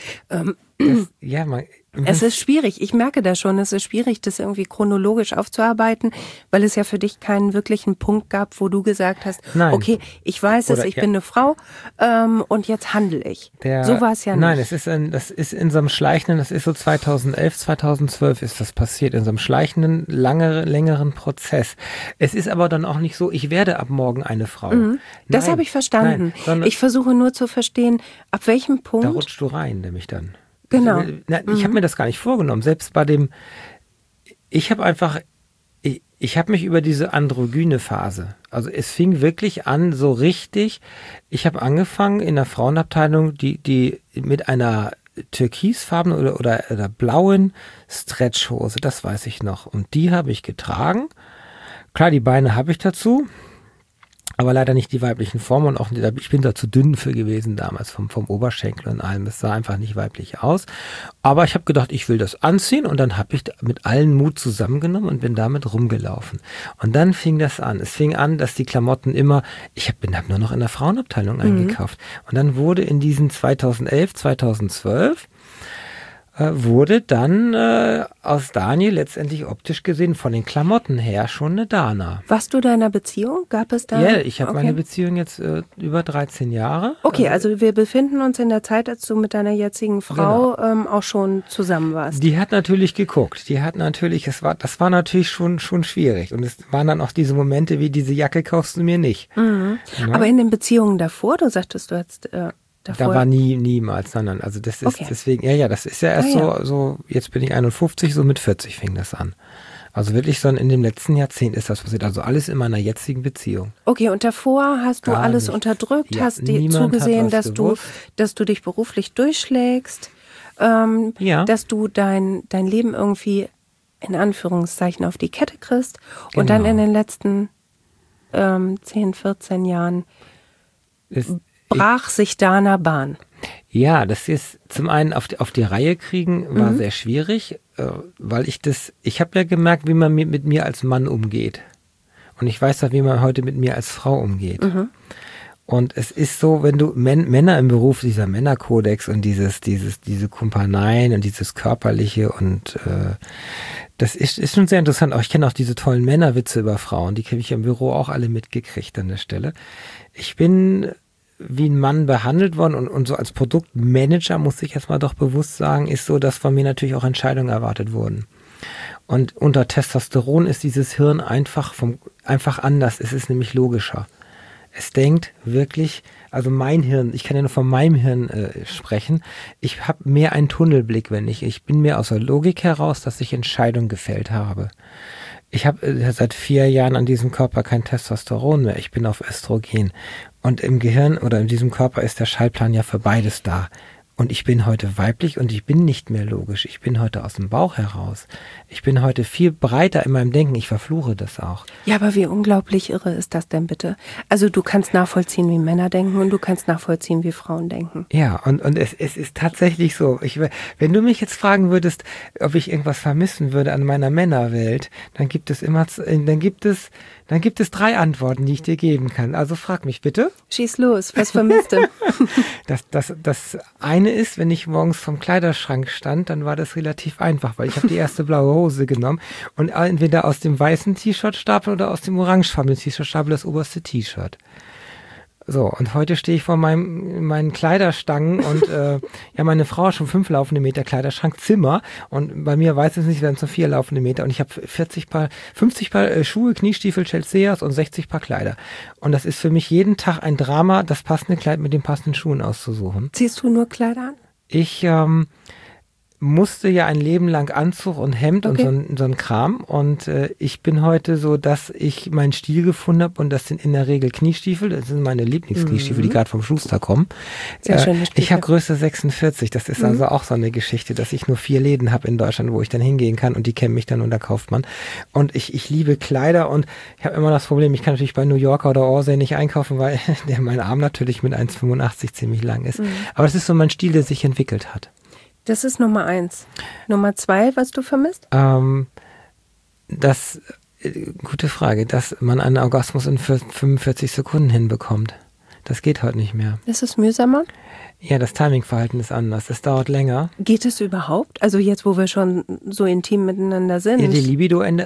Es ist schwierig, ich merke das schon, es ist schwierig, das irgendwie chronologisch aufzuarbeiten, weil es ja für dich keinen wirklichen Punkt gab, wo du gesagt hast, nein. Okay, ich weiß es, ich bin eine Frau und jetzt handle ich. So war es ja nicht. Nein, das ist in so einem schleichenden, das ist so 2011, 2012 ist das passiert, in so einem schleichenden, längeren Prozess. Es ist aber dann auch nicht so, ich werde ab morgen eine Frau. Das habe ich verstanden. Ich versuche nur zu verstehen, ab welchem Punkt... Da rutschst du rein, nämlich dann. Genau. Ich habe mir das gar nicht vorgenommen. Selbst bei dem, ich habe mich über diese androgyne Phase, also es fing wirklich an so richtig, ich habe angefangen in der Frauenabteilung, die mit einer türkisfarbenen oder blauen Stretchhose, das weiß ich noch. Und die habe ich getragen. Klar, die Beine habe ich dazu. Aber leider nicht die weiblichen Formen und auch nicht, ich bin da zu dünn für gewesen damals vom Oberschenkel und allem. Es sah einfach nicht weiblich aus. Aber ich habe gedacht, ich will das anziehen und dann habe ich mit allen Mut zusammengenommen und bin damit rumgelaufen. Und dann fing das an. Es fing an, dass die Klamotten immer, ich habe nur noch in der Frauenabteilung eingekauft. Und dann wurde in diesen 2011, 2012 wurde dann aus Daniel letztendlich optisch gesehen von den Klamotten her schon eine Dana. Warst du da in einer Beziehung? Gab es da? Ja, ich habe meine Beziehung jetzt über 13 Jahre. Okay, also wir befinden uns in der Zeit, als du mit deiner jetzigen Frau auch schon zusammen warst. Die hat natürlich geguckt. Das war natürlich schon schwierig. Und es waren dann auch diese Momente wie, diese Jacke kaufst du mir nicht. Ja? Aber in den Beziehungen davor, du sagtest, du hattest... Da war niemals, nein. Also das ist deswegen, das ist ja erst so, jetzt bin ich 51, so mit 40 fing das an. Also wirklich so in dem letzten Jahrzehnt ist das passiert. Also alles in meiner jetzigen Beziehung. Okay, und davor hast du alles unterdrückt, hast dir zugesehen, dass du dich beruflich durchschlägst, dass du dein Leben irgendwie in Anführungszeichen auf die Kette kriegst und dann in den letzten 10, 14 Jahren brach sich Dana Bahn. Ja, das ist zum einen auf die Reihe kriegen war sehr schwierig, weil ich habe ja gemerkt, wie man mit mir als Mann umgeht. Und ich weiß auch, wie man heute mit mir als Frau umgeht. Und es ist so, wenn du Männer im Beruf, dieser Männerkodex und diese Kumpaneien und dieses Körperliche und das ist schon sehr interessant. Auch ich kenne auch diese tollen Männerwitze über Frauen, die habe ich im Büro auch alle mitgekriegt an der Stelle. Ich bin wie ein Mann behandelt worden und so als Produktmanager, muss ich jetzt mal doch bewusst sagen, ist so, dass von mir natürlich auch Entscheidungen erwartet wurden. Und unter Testosteron ist dieses Hirn einfach anders. Es ist nämlich logischer. Es denkt wirklich, also mein Hirn, ich kann ja nur von meinem Hirn sprechen, ich habe mehr einen Tunnelblick, ich bin mehr aus der Logik heraus, dass ich Entscheidungen gefällt habe. Ich habe seit 4 Jahren an diesem Körper kein Testosteron mehr, ich bin auf Östrogen. Und im Gehirn oder in diesem Körper ist der Schaltplan ja für beides da. Und ich bin heute weiblich und ich bin nicht mehr logisch. Ich bin heute aus dem Bauch heraus. Ich bin heute viel breiter in meinem Denken. Ich verfluche das auch. Ja, aber wie unglaublich irre ist das denn bitte? Also du kannst nachvollziehen, wie Männer denken und du kannst nachvollziehen, wie Frauen denken. Ja, und es ist tatsächlich so. Wenn du mich jetzt fragen würdest, ob ich irgendwas vermissen würde an meiner Männerwelt, dann gibt es 3 Antworten, die ich dir geben kann. Also frag mich bitte. Schieß los, was vermisst du? Das eine ist, wenn ich morgens vom Kleiderschrank stand, dann war das relativ einfach, weil ich habe die erste blaue Hose genommen und entweder aus dem weißen T-Shirt-Stapel oder aus dem orangefarbenen T-Shirt-Stapel das oberste T-Shirt. So, und heute stehe ich vor meinen Kleiderstangen und meine Frau hat schon 5 laufende Meter Kleiderschrank, Zimmer, und bei mir weiß es nicht, werden es nur 4 laufende Meter und ich habe 50 Paar Schuhe, Kniestiefel, Chelseas und 60 Paar Kleider. Und das ist für mich jeden Tag ein Drama, das passende Kleid mit den passenden Schuhen auszusuchen. Ziehst du nur Kleider an? Ich musste ja ein Leben lang Anzug und Hemd und so ein Kram, und ich bin heute so, dass ich meinen Stil gefunden habe, und das sind in der Regel Kniestiefel, das sind meine Lieblingskniestiefel, die gerade vom Schuster kommen. Sehr schöne Stiefel. Ich habe Größe 46, das ist also auch so eine Geschichte, dass ich nur 4 Läden habe in Deutschland, wo ich dann hingehen kann, und die kennen mich dann und da kauft man. Und ich liebe Kleider, und ich habe immer das Problem, ich kann natürlich bei New Yorker oder Orsay nicht einkaufen, weil mein Arm natürlich mit 1,85 ziemlich lang ist. Aber das ist so mein Stil, der sich entwickelt hat. Das ist Nummer 1. Nummer 2, was du vermisst? Gute Frage, dass man einen Orgasmus in 45 Sekunden hinbekommt. Das geht heute nicht mehr. Ist es mühsamer? Ja, das Timingverhalten ist anders. Es dauert länger. Geht es überhaupt? Also jetzt, wo wir schon so intim miteinander sind. Ja, die Libido ändert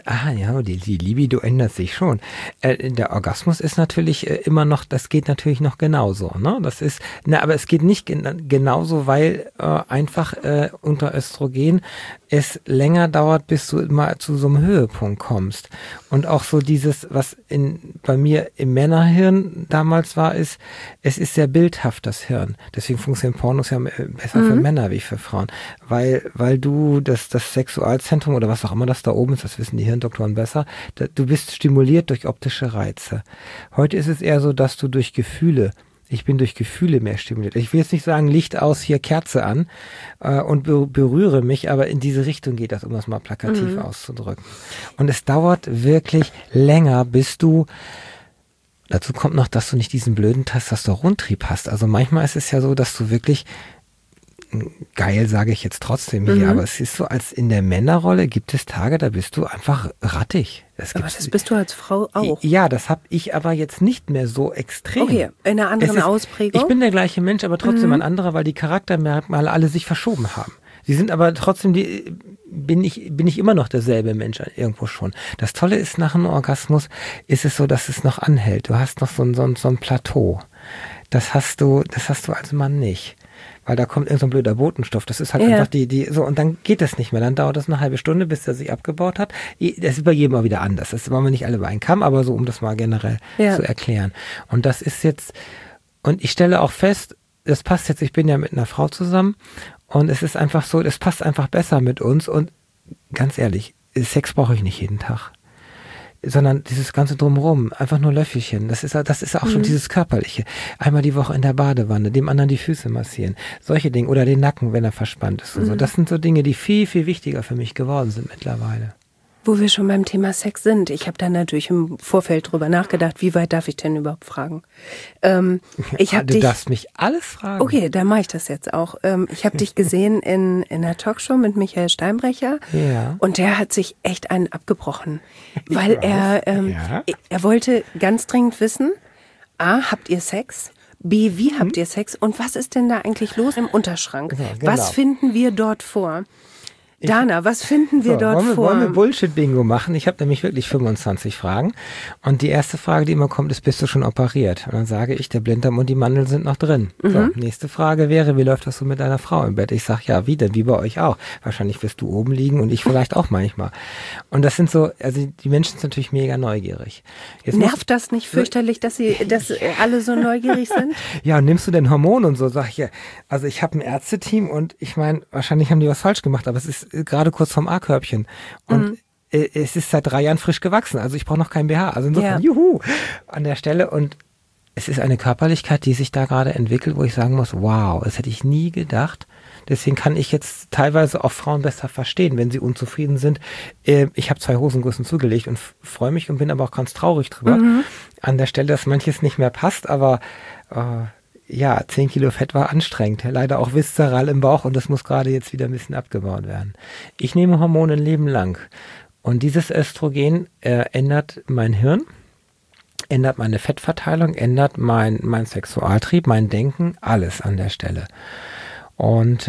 sich schon. Der Orgasmus ist natürlich immer noch, das geht natürlich noch genauso, ne? Aber es geht nicht genauso, weil einfach unter Östrogen es länger dauert, bis du mal zu so einem Höhepunkt kommst. Und auch so dieses, was bei mir im Männerhirn damals war, es ist sehr bildhaft, das Hirn. Deswegen funktionieren Pornos ja besser für Männer wie für Frauen. Weil du das Sexualzentrum oder was auch immer das da oben ist, das wissen die Hirndoktoren besser, du bist stimuliert durch optische Reize. Heute ist es eher so, dass du ich bin durch Gefühle mehr stimuliert. Ich will jetzt nicht sagen, Licht aus, hier Kerze an und berühre mich, aber in diese Richtung geht das, um das mal plakativ auszudrücken. Und es dauert wirklich länger, bis du, dazu kommt noch, dass du nicht diesen blöden Testosterontrieb hast. Also manchmal ist es ja so, dass du wirklich, geil sage ich jetzt trotzdem hier, aber es ist so, als in der Männerrolle gibt es Tage, da bist du einfach rattig. Aber das bist du als Frau auch. Ja, das habe ich aber jetzt nicht mehr so extrem. Okay, in einer anderen Ausprägung. Ich bin der gleiche Mensch, aber trotzdem ein anderer, weil die Charaktermerkmale alle sich verschoben haben. Sie sind aber trotzdem, bin ich immer noch derselbe Mensch irgendwo schon. Das Tolle ist, nach einem Orgasmus ist es so, dass es noch anhält. Du hast noch so ein Plateau. Das hast du als Mann nicht. Weil da kommt irgend so ein blöder Botenstoff. Das ist halt einfach so, und dann geht das nicht mehr. Dann dauert das eine halbe Stunde, bis er sich abgebaut hat. Das ist bei jedem auch wieder anders. Das wollen wir nicht alle über einen Kamm, aber so, um das mal generell zu erklären. Und das ist jetzt, und ich stelle auch fest, das passt jetzt, ich bin ja mit einer Frau zusammen, und es ist einfach so, das passt einfach besser mit uns, und ganz ehrlich, Sex brauche ich nicht jeden Tag. Sondern dieses ganze Drumherum, einfach nur Löffelchen. Das ist auch schon dieses Körperliche. Einmal die Woche in der Badewanne, dem anderen die Füße massieren. Solche Dinge. Oder den Nacken, wenn er verspannt ist. Und so. Das sind so Dinge, die viel, viel wichtiger für mich geworden sind mittlerweile. Wo wir schon beim Thema Sex sind. Ich habe da natürlich im Vorfeld drüber nachgedacht, wie weit darf ich denn überhaupt fragen? Du darfst mich alles fragen. Okay, dann mache ich das jetzt auch. Ich habe dich gesehen in einer Talkshow mit Michael Steinbrecher. Ja. Und der hat sich echt einen abgebrochen. Weil er wollte ganz dringend wissen, A, habt ihr Sex? B, wie habt ihr Sex? Und was ist denn da eigentlich los im Unterschrank? Ja, genau. Was finden wir dort vor? Dana, was finden wir dort vor? Wollen wir Bullshit-Bingo machen? Ich habe nämlich wirklich 25 Fragen. Und die erste Frage, die immer kommt, ist, bist du schon operiert? Und dann sage ich, der Blinddarm und die Mandeln sind noch drin. So, nächste Frage wäre, wie läuft das so mit deiner Frau im Bett? Ich sage, ja, wie denn? Wie bei euch auch. Wahrscheinlich wirst du oben liegen und ich vielleicht auch manchmal. Und das sind so, also die Menschen sind natürlich mega neugierig. Nervt das nicht fürchterlich, dass alle so neugierig sind? Ja, und nimmst du denn Hormone und so? Sag ich, ja, also ich habe ein Ärzteteam und ich meine, wahrscheinlich haben die was falsch gemacht, aber es ist gerade kurz vorm A-Körbchen. Und es ist seit 3 Jahren frisch gewachsen. Also ich brauche noch kein BH. Also insofern, juhu, an der Stelle. Und es ist eine Körperlichkeit, die sich da gerade entwickelt, wo ich sagen muss, wow, das hätte ich nie gedacht. Deswegen kann ich jetzt teilweise auch Frauen besser verstehen, wenn sie unzufrieden sind. Ich habe 2 Hosengrößen zugelegt und freue mich und bin aber auch ganz traurig drüber. An der Stelle, dass manches nicht mehr passt, aber 10 Kilo Fett war anstrengend. Leider auch viszeral im Bauch und das muss gerade jetzt wieder ein bisschen abgebaut werden. Ich nehme Hormone ein Leben lang und dieses Östrogen ändert mein Hirn, ändert meine Fettverteilung, ändert mein Sexualtrieb, mein Denken, alles an der Stelle. Und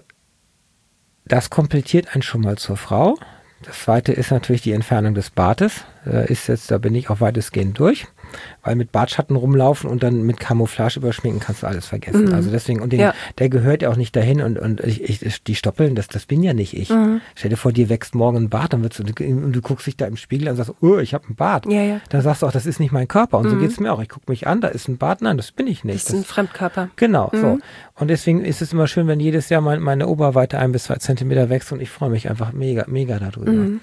das komplettiert einen schon mal zur Frau. Das zweite ist natürlich die Entfernung des Bartes. Da bin ich auch weitestgehend durch. Weil mit Bartschatten rumlaufen und dann mit Camouflage überschminken kannst du alles vergessen. Also deswegen, und der gehört ja auch nicht dahin und die Stoppeln, das bin ja nicht ich. Stell dir vor, dir wächst morgen ein Bart, dann und du guckst dich da im Spiegel an und sagst, oh, ich habe einen Bart. Ja. Dann sagst du auch, das ist nicht mein Körper. Und so geht's mir auch. Ich gucke mich an, da ist ein Bart, nein, das bin ich nicht. Das ist ein Fremdkörper. Genau, so. Und deswegen ist es immer schön, wenn jedes Jahr meine Oberweite 1 bis 2 Zentimeter wächst und ich freue mich einfach mega, mega darüber.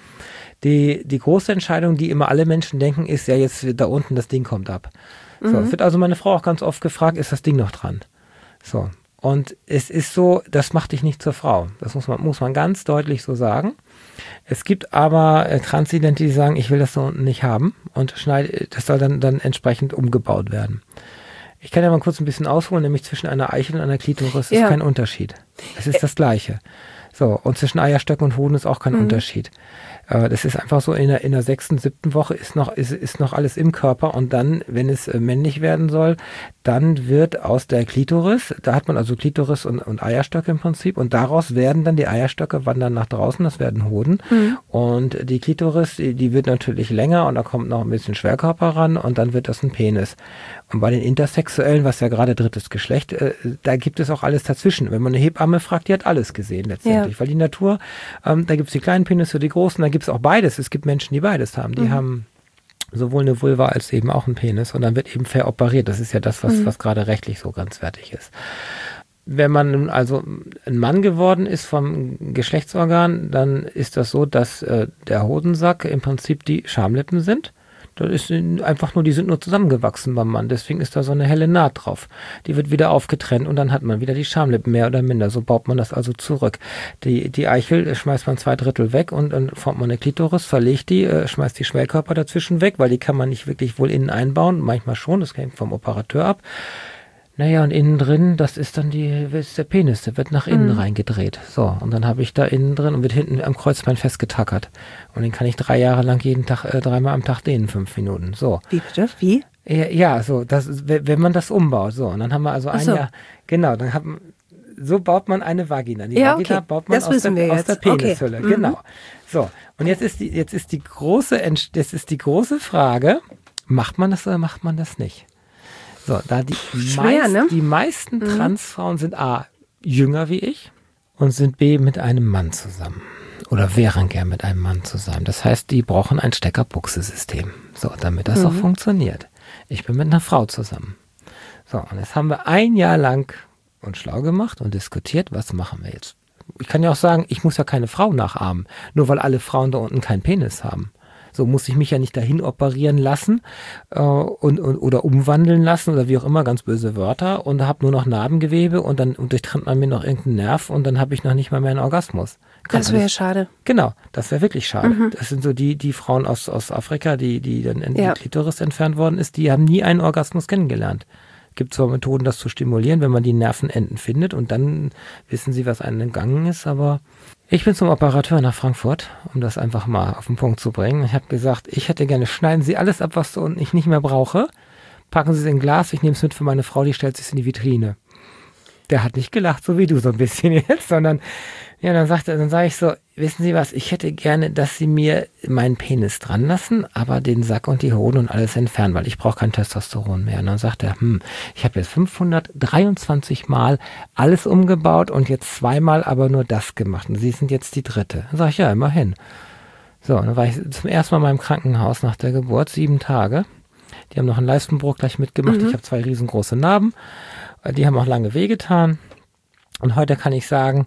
Die große Entscheidung, die immer alle Menschen denken, ist ja jetzt da unten, das Ding kommt ab. So, es wird also meine Frau auch ganz oft gefragt, ist das Ding noch dran? So. Und es ist so, das macht dich nicht zur Frau. Das muss man ganz deutlich so sagen. Es gibt aber Transidente, die sagen, ich will das da unten nicht haben und das soll dann entsprechend umgebaut werden. Ich kann ja mal kurz ein bisschen ausholen, nämlich zwischen einer Eichel und einer Klitoris ist kein Unterschied. Es ist das Gleiche. So, und zwischen Eierstöcken und Hoden ist auch kein Unterschied. Das ist einfach so, in der 6., 7. Woche ist noch alles im Körper und dann, wenn es männlich werden soll, dann wird aus der Klitoris, da hat man also Klitoris und Eierstöcke im Prinzip und daraus werden dann die Eierstöcke wandern nach draußen, das werden Hoden und die Klitoris, die wird natürlich länger und da kommt noch ein bisschen Schwerkörper ran und dann wird das ein Penis. Und bei den Intersexuellen, was ja gerade 3. Geschlecht, da gibt es auch alles dazwischen. Wenn man eine Hebamme fragt, die hat alles gesehen letztendlich, weil die Natur, da gibt es die kleinen Penisse, die großen, da gibt es auch beides. Es gibt Menschen, die beides haben. Die haben sowohl eine Vulva als eben auch einen Penis und dann wird eben veroperiert. Das ist ja das, was gerade rechtlich so grenzwertig ist. Wenn man also ein Mann geworden ist vom Geschlechtsorgan, dann ist das so, dass der Hodensack im Prinzip die Schamlippen sind. Das ist einfach nur, die sind nur zusammengewachsen beim Mann. Deswegen ist da so eine helle Naht drauf. Die wird wieder aufgetrennt und dann hat man wieder die Schamlippen, mehr oder minder. So baut man das also zurück. Die Eichel schmeißt man 2/3 weg und dann formt man eine Klitoris, verlegt die, schmeißt die Schwellkörper dazwischen weg, weil die kann man nicht wirklich wohl innen einbauen. Manchmal schon, das hängt vom Operateur ab. Naja, und innen drin, das ist dann der Penis, der wird nach innen reingedreht. So, und dann habe ich da innen drin und wird hinten am Kreuzbein festgetackert. Und den kann ich 3 Jahre lang jeden Tag, 3-mal am Tag dehnen, 5 Minuten. So. Wie bitte? Wie? Ja, so, wenn man das umbaut. So, und dann haben wir also ein Jahr, genau, so baut man eine Vagina. Die Vagina baut man aus der Penishülle. Okay. Genau. So, und jetzt ist die große Frage, macht man das oder macht man das nicht? So, da die meisten Transfrauen sind A, jünger wie ich und sind B, mit einem Mann zusammen. Oder wären gern mit einem Mann zusammen. Das heißt, die brauchen ein Stecker-Buchse-System. So, damit das auch funktioniert. Ich bin mit einer Frau zusammen. So, und jetzt haben wir 1 Jahr lang uns schlau gemacht und diskutiert, was machen wir jetzt? Ich kann ja auch sagen, ich muss ja keine Frau nachahmen, nur weil alle Frauen da unten keinen Penis haben. So muss ich mich ja nicht dahin operieren lassen oder umwandeln lassen oder wie auch immer, ganz böse Wörter und habe nur noch Narbengewebe und dann durchtrennt man mir noch irgendeinen Nerv und dann habe ich noch nicht mal mehr einen Orgasmus. Das wäre schade. Genau, das wäre wirklich schade. Das sind so die Frauen aus Afrika, die dann in die Klitoris entfernt worden ist, die haben nie einen Orgasmus kennengelernt. Gibt zwar Methoden, das zu stimulieren, wenn man die Nervenenden findet und dann wissen sie, was einem entgangen ist, aber ich bin zum Operateur nach Frankfurt, um das einfach mal auf den Punkt zu bringen. Ich habe gesagt, ich hätte gerne, schneiden Sie alles ab, was da unten ich nicht mehr brauche, packen Sie es in Glas, ich nehme es mit für meine Frau, die stellt es in die Vitrine. Der hat nicht gelacht, so wie du so ein bisschen jetzt, sondern ja, dann sage ich so, wissen Sie was, ich hätte gerne, dass Sie mir meinen Penis dran lassen, aber den Sack und die Hoden und alles entfernen, weil ich brauche kein Testosteron mehr. Und dann sagt er, ich habe jetzt 523 Mal alles umgebaut und jetzt 2-mal aber nur das gemacht. Und Sie sind jetzt die 3. Dann sage ich, ja, immerhin. So, dann war ich zum ersten Mal in meinem Krankenhaus nach der Geburt, 7 Tage. Die haben noch einen Leistenbruch gleich mitgemacht. Ich habe 2 riesengroße Narben. Die haben auch lange wehgetan. Und heute kann ich sagen,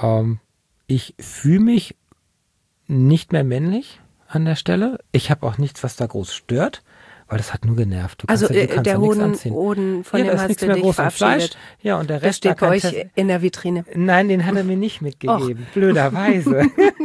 ich fühle mich nicht mehr männlich an der Stelle. Ich habe auch nichts, was da groß stört, weil das hat nur genervt. Du kannst der Hoden, von dem hast du dich verabschiedet. Ja, und der Der Rest steht bei euch in der Vitrine. Nein, den hat er mir nicht mitgegeben, blöderweise.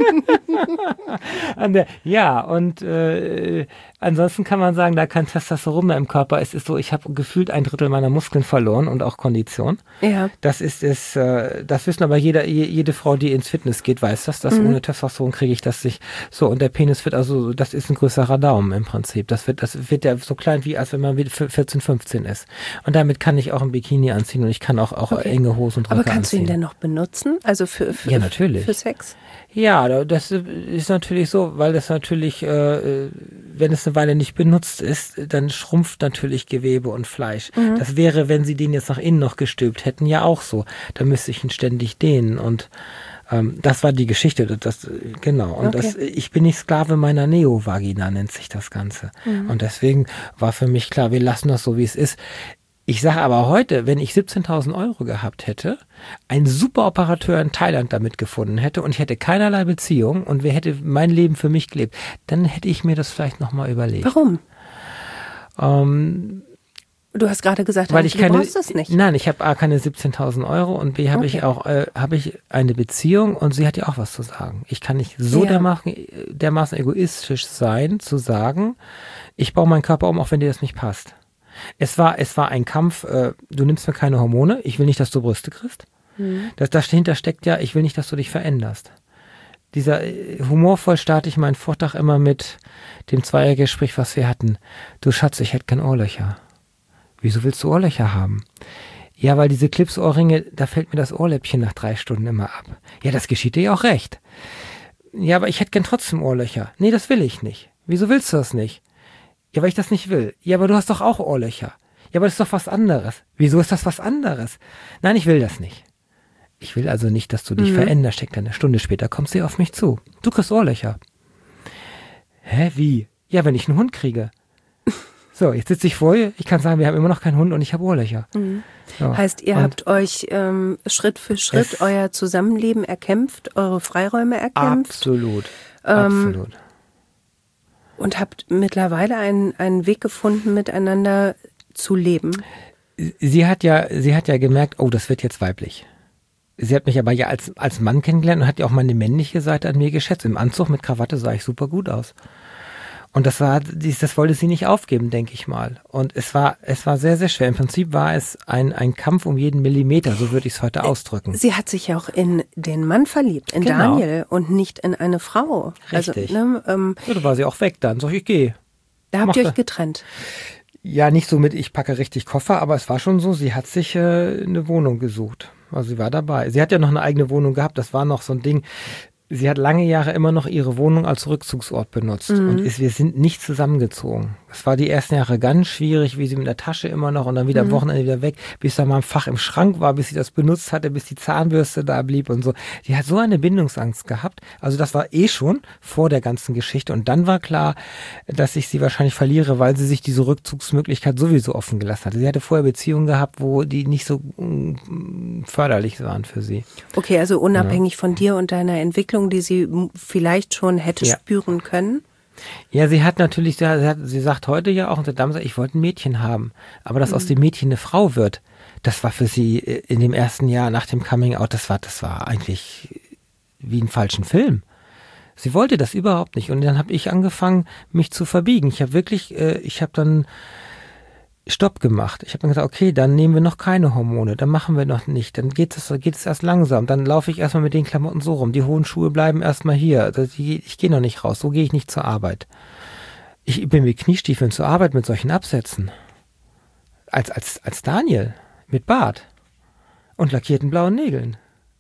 Ansonsten kann man sagen, da kein Testosteron mehr im Körper ist, ist so, ich habe gefühlt 1/3 meiner Muskeln verloren und auch Kondition. Ja. Das wissen aber jede Frau, die ins Fitness geht, weiß das, dass ohne Testosteron kriege ich das nicht so, und der Penis wird also, das ist ein größerer Daumen im Prinzip. Das wird ja so klein, wie als wenn man 14, 15 ist. Und damit kann ich auch ein Bikini anziehen und ich kann auch enge Hosen und Röcke Aber kannst anziehen. du ihn denn noch benutzen? Also ja, natürlich. Für Sex? Ja, das ist natürlich so, weil das natürlich, wenn es eine Weile nicht benutzt ist, dann schrumpft natürlich Gewebe und Fleisch. Das wäre, wenn sie den jetzt nach innen noch gestülpt hätten, ja auch so. Da müsste ich ihn ständig dehnen, und das war die Geschichte. Genau. Und ich bin nicht Sklave meiner Neovagina, nennt sich das Ganze. Und deswegen war für mich klar, wir lassen das so, wie es ist. Ich sage aber heute, wenn ich 17.000 Euro gehabt hätte, einen super Operateur in Thailand damit gefunden hätte und ich hätte keinerlei Beziehung und wer hätte mein Leben für mich gelebt, dann hätte ich mir das vielleicht nochmal überlegt. Warum? Du hast gerade gesagt, du brauchst das nicht. Nein, ich habe A, keine 17.000 Euro und B, habe ich eine Beziehung und sie hat ja auch was zu sagen. Ich kann nicht so dermaßen egoistisch sein, zu sagen, ich baue meinen Körper um, auch wenn dir das nicht passt. Es war ein Kampf, du nimmst mir keine Hormone, ich will nicht, dass du Brüste kriegst. Dahinter steckt ja, ich will nicht, dass du dich veränderst. Humorvoll starte ich meinen Vortrag immer mit dem Zweiergespräch, was wir hatten. Du Schatz, ich hätte kein Ohrlöcher. Wieso willst du Ohrlöcher haben? Ja, weil diese Clips-Ohrringe, da fällt mir das Ohrläppchen nach 3 Stunden immer ab. Ja, das geschieht dir ja auch recht. Ja, aber ich hätte gern trotzdem Ohrlöcher. Nee, das will ich nicht. Wieso willst du das nicht? Ja, weil ich das nicht will. Ja, aber du hast doch auch Ohrlöcher. Ja, aber das ist doch was anderes. Wieso ist das was anderes? Nein, ich will das nicht. Ich will also nicht, dass du dich veränderst. Steckt eine Stunde später, kommst du auf mich zu. Du kriegst Ohrlöcher. Hä, wie? Ja, wenn ich einen Hund kriege. So, jetzt sitze ich vor ihr. Ich kann sagen, wir haben immer noch keinen Hund und ich habe Ohrlöcher. So. Heißt, ihr habt euch Schritt für Schritt euer Zusammenleben erkämpft, eure Freiräume erkämpft? Absolut. Absolut. Und habt mittlerweile einen Weg gefunden, miteinander zu leben? Sie hat ja gemerkt, oh, das wird jetzt weiblich. Sie hat mich aber ja als Mann kennengelernt und hat ja auch meine männliche Seite an mir geschätzt. Im Anzug mit Krawatte sah ich super gut aus. Und das wollte sie nicht aufgeben, denke ich mal. Und es war sehr, sehr schwer. Im Prinzip war es ein Kampf um jeden Millimeter, so würde ich es heute ausdrücken. Sie hat sich ja auch in den Mann verliebt, in Daniel, und nicht in eine Frau. Richtig. Also, Ja, da war sie auch weg dann. Sag ich, geh. Da habt ihr euch getrennt. Ja, nicht so mit, ich packe richtig Koffer, aber es war schon so, sie hat sich eine Wohnung gesucht. Also sie war dabei. Sie hat ja noch eine eigene Wohnung gehabt, das war noch so ein Ding. Sie hat lange Jahre immer noch ihre Wohnung als Rückzugsort benutzt und wir sind nicht zusammengezogen. Es war die ersten Jahre ganz schwierig, wie sie mit der Tasche immer noch und dann wieder am Wochenende wieder weg, bis da mal ein Fach im Schrank war, bis sie das benutzt hatte, bis die Zahnbürste da blieb und so. Die hat so eine Bindungsangst gehabt. Also das war schon vor der ganzen Geschichte und dann war klar, dass ich sie wahrscheinlich verliere, weil sie sich diese Rückzugsmöglichkeit sowieso offen gelassen hatte. Sie hatte vorher Beziehungen gehabt, wo die nicht so förderlich waren für sie. Okay, also unabhängig von dir und deiner Entwicklung, die sie vielleicht schon hätte spüren können? Ja, sie hat natürlich, sie sagt heute ja auch, und damals, ich wollte ein Mädchen haben. Aber dass aus dem Mädchen eine Frau wird, das war für sie in dem ersten Jahr nach dem Coming Out, das war eigentlich wie ein falschen Film. Sie wollte das überhaupt nicht. Und dann habe ich angefangen, mich zu verbiegen. Ich habe dann Stopp gemacht. Ich habe dann gesagt, okay, dann nehmen wir noch keine Hormone, dann machen wir noch nicht, dann geht es erst langsam, dann laufe ich erstmal mit den Klamotten so rum, die hohen Schuhe bleiben erstmal hier, ich gehe noch nicht raus, so gehe ich nicht zur Arbeit. Ich bin mit Kniestiefeln zur Arbeit mit solchen Absätzen. Als Daniel, mit Bart und lackierten blauen Nägeln.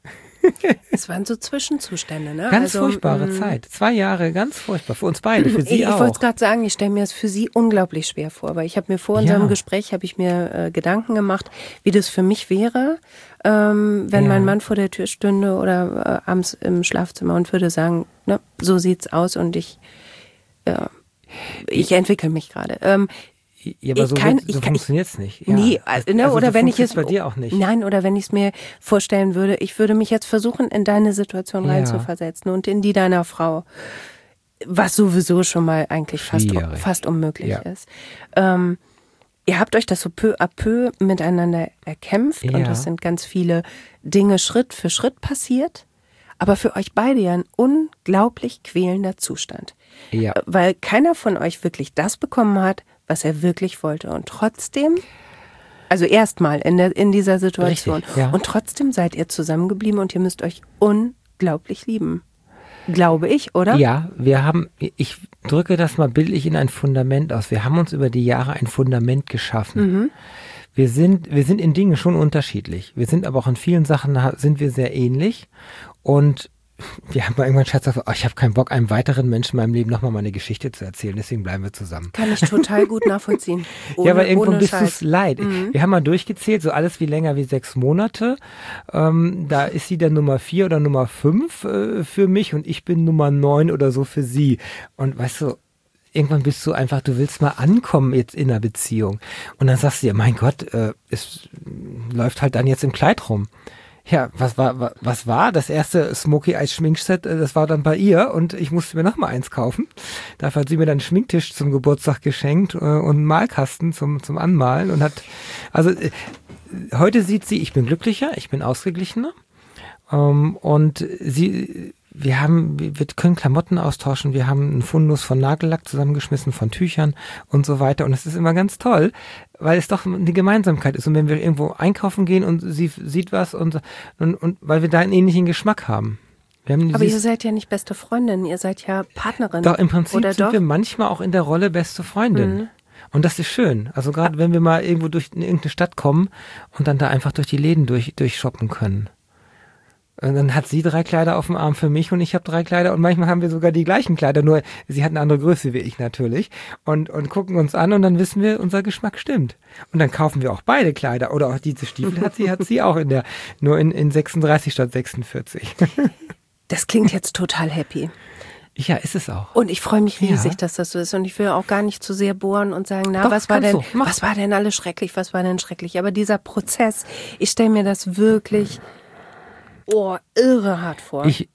Es waren so Zwischenzustände, ne? Ganz furchtbare Zeit. 2 Jahre, ganz furchtbar. Für uns beide, für Sie auch. Ich wollte es gerade sagen, ich stelle mir es für Sie unglaublich schwer vor, weil ich habe mir vor unserem Gespräch, Gedanken gemacht, wie das für mich wäre, wenn mein Mann vor der Tür stünde oder abends im Schlafzimmer und würde sagen, ne, so sieht's aus und ich entwickle mich gerade. Ja, aber so funktioniert es nicht. Ja. Nee, also oder wenn ich es bei dir auch nicht. Nein, oder wenn ich es mir vorstellen würde, ich würde mich jetzt versuchen, in deine Situation reinzuversetzen und in die deiner Frau. Was sowieso schon mal eigentlich fast unmöglich ist. Ihr habt euch das so peu à peu miteinander erkämpft und es sind ganz viele Dinge Schritt für Schritt passiert. Aber für euch beide ja ein unglaublich quälender Zustand. Ja. Weil keiner von euch wirklich das bekommen hat, was er wirklich wollte. Und trotzdem, also erstmal in dieser Situation. Richtig, ja. Und trotzdem seid ihr zusammengeblieben und ihr müsst euch unglaublich lieben. Glaube ich, oder? Ja, ich drücke das mal bildlich in ein Fundament aus. Wir haben uns über die Jahre ein Fundament geschaffen. Mhm. Wir sind in Dingen schon unterschiedlich. Wir sind aber auch in vielen Sachen sind wir sehr ähnlich. Und wir haben mal irgendwann Scherz gesagt, ich habe keinen Bock, einem weiteren Menschen in meinem Leben nochmal meine Geschichte zu erzählen, deswegen bleiben wir zusammen. Kann ich total gut nachvollziehen. Ja, aber irgendwann bist du es leid. Mhm. Wir haben mal durchgezählt, so alles wie länger wie 6 Monate. Da ist sie dann Nummer 4 oder Nummer 5 für mich und ich bin Nummer 9 oder so für sie. Und weißt du, irgendwann bist du einfach, du willst mal ankommen jetzt in einer Beziehung. Und dann sagst du dir, mein Gott, es läuft halt dann jetzt im Kleid rum. Ja, was war? Das erste Smoky Eyes Schminkset, das war dann bei ihr und ich musste mir noch mal eins kaufen. Dafür hat sie mir dann einen Schminktisch zum Geburtstag geschenkt und einen Malkasten zum Anmalen und heute sieht sie, ich bin glücklicher, ich bin ausgeglichener und wir können Klamotten austauschen, wir haben einen Fundus von Nagellack zusammengeschmissen, von Tüchern und so weiter. Und es ist immer ganz toll, weil es doch eine Gemeinsamkeit ist. Und wenn wir irgendwo einkaufen gehen und sie sieht was und weil wir da einen ähnlichen Geschmack haben. Aber ihr seid ja nicht beste Freundin, ihr seid ja Partnerin. Doch, im Prinzip sind wir manchmal auch in der Rolle beste Freundin. Mhm. Und das ist schön. Also gerade wenn wir mal irgendwo durch irgendeine Stadt kommen und dann da einfach durch die Läden durchshoppen können. Und dann hat sie 3 Kleider auf dem Arm für mich und ich habe 3 Kleider und manchmal haben wir sogar die gleichen Kleider, nur sie hat eine andere Größe wie ich natürlich und gucken uns an und dann wissen wir, unser Geschmack stimmt. Und dann kaufen wir auch beide Kleider oder auch diese Stiefel hat sie auch nur in 36 statt 46. Das klingt jetzt total happy. Ja, ist es auch. Und ich freue mich riesig, dass das so ist. Und ich will auch gar nicht zu sehr bohren und sagen, was war denn alles schrecklich, was war denn schrecklich? Aber dieser Prozess, ich stelle mir das wirklich irre hart vor. Ich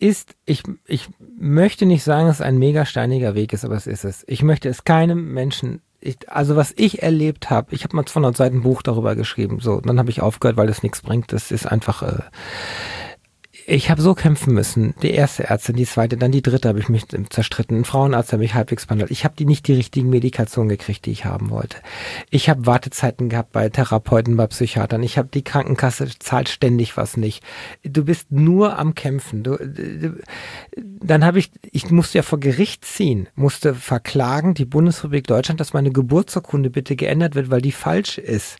möchte nicht sagen, dass es ein mega steiniger Weg ist, aber es ist es. Ich möchte es keinem Menschen, was ich erlebt habe, ich habe mal 200 Seiten Buch darüber geschrieben, so, dann habe ich aufgehört, weil das nichts bringt. Das ist einfach, ich habe so kämpfen müssen. Die erste Ärztin, die zweite, dann die dritte habe ich mich zerstritten. Ein Frauenarzt hat mich halbwegs behandelt. Ich habe nicht die richtigen Medikationen gekriegt, die ich haben wollte. Ich habe Wartezeiten gehabt bei Therapeuten, bei Psychiatern. Ich habe die Krankenkasse zahlt ständig was nicht. Du bist nur am Kämpfen. Dann habe ich musste ja vor Gericht ziehen, musste verklagen, die Bundesrepublik Deutschland, dass meine Geburtsurkunde bitte geändert wird, weil die falsch ist.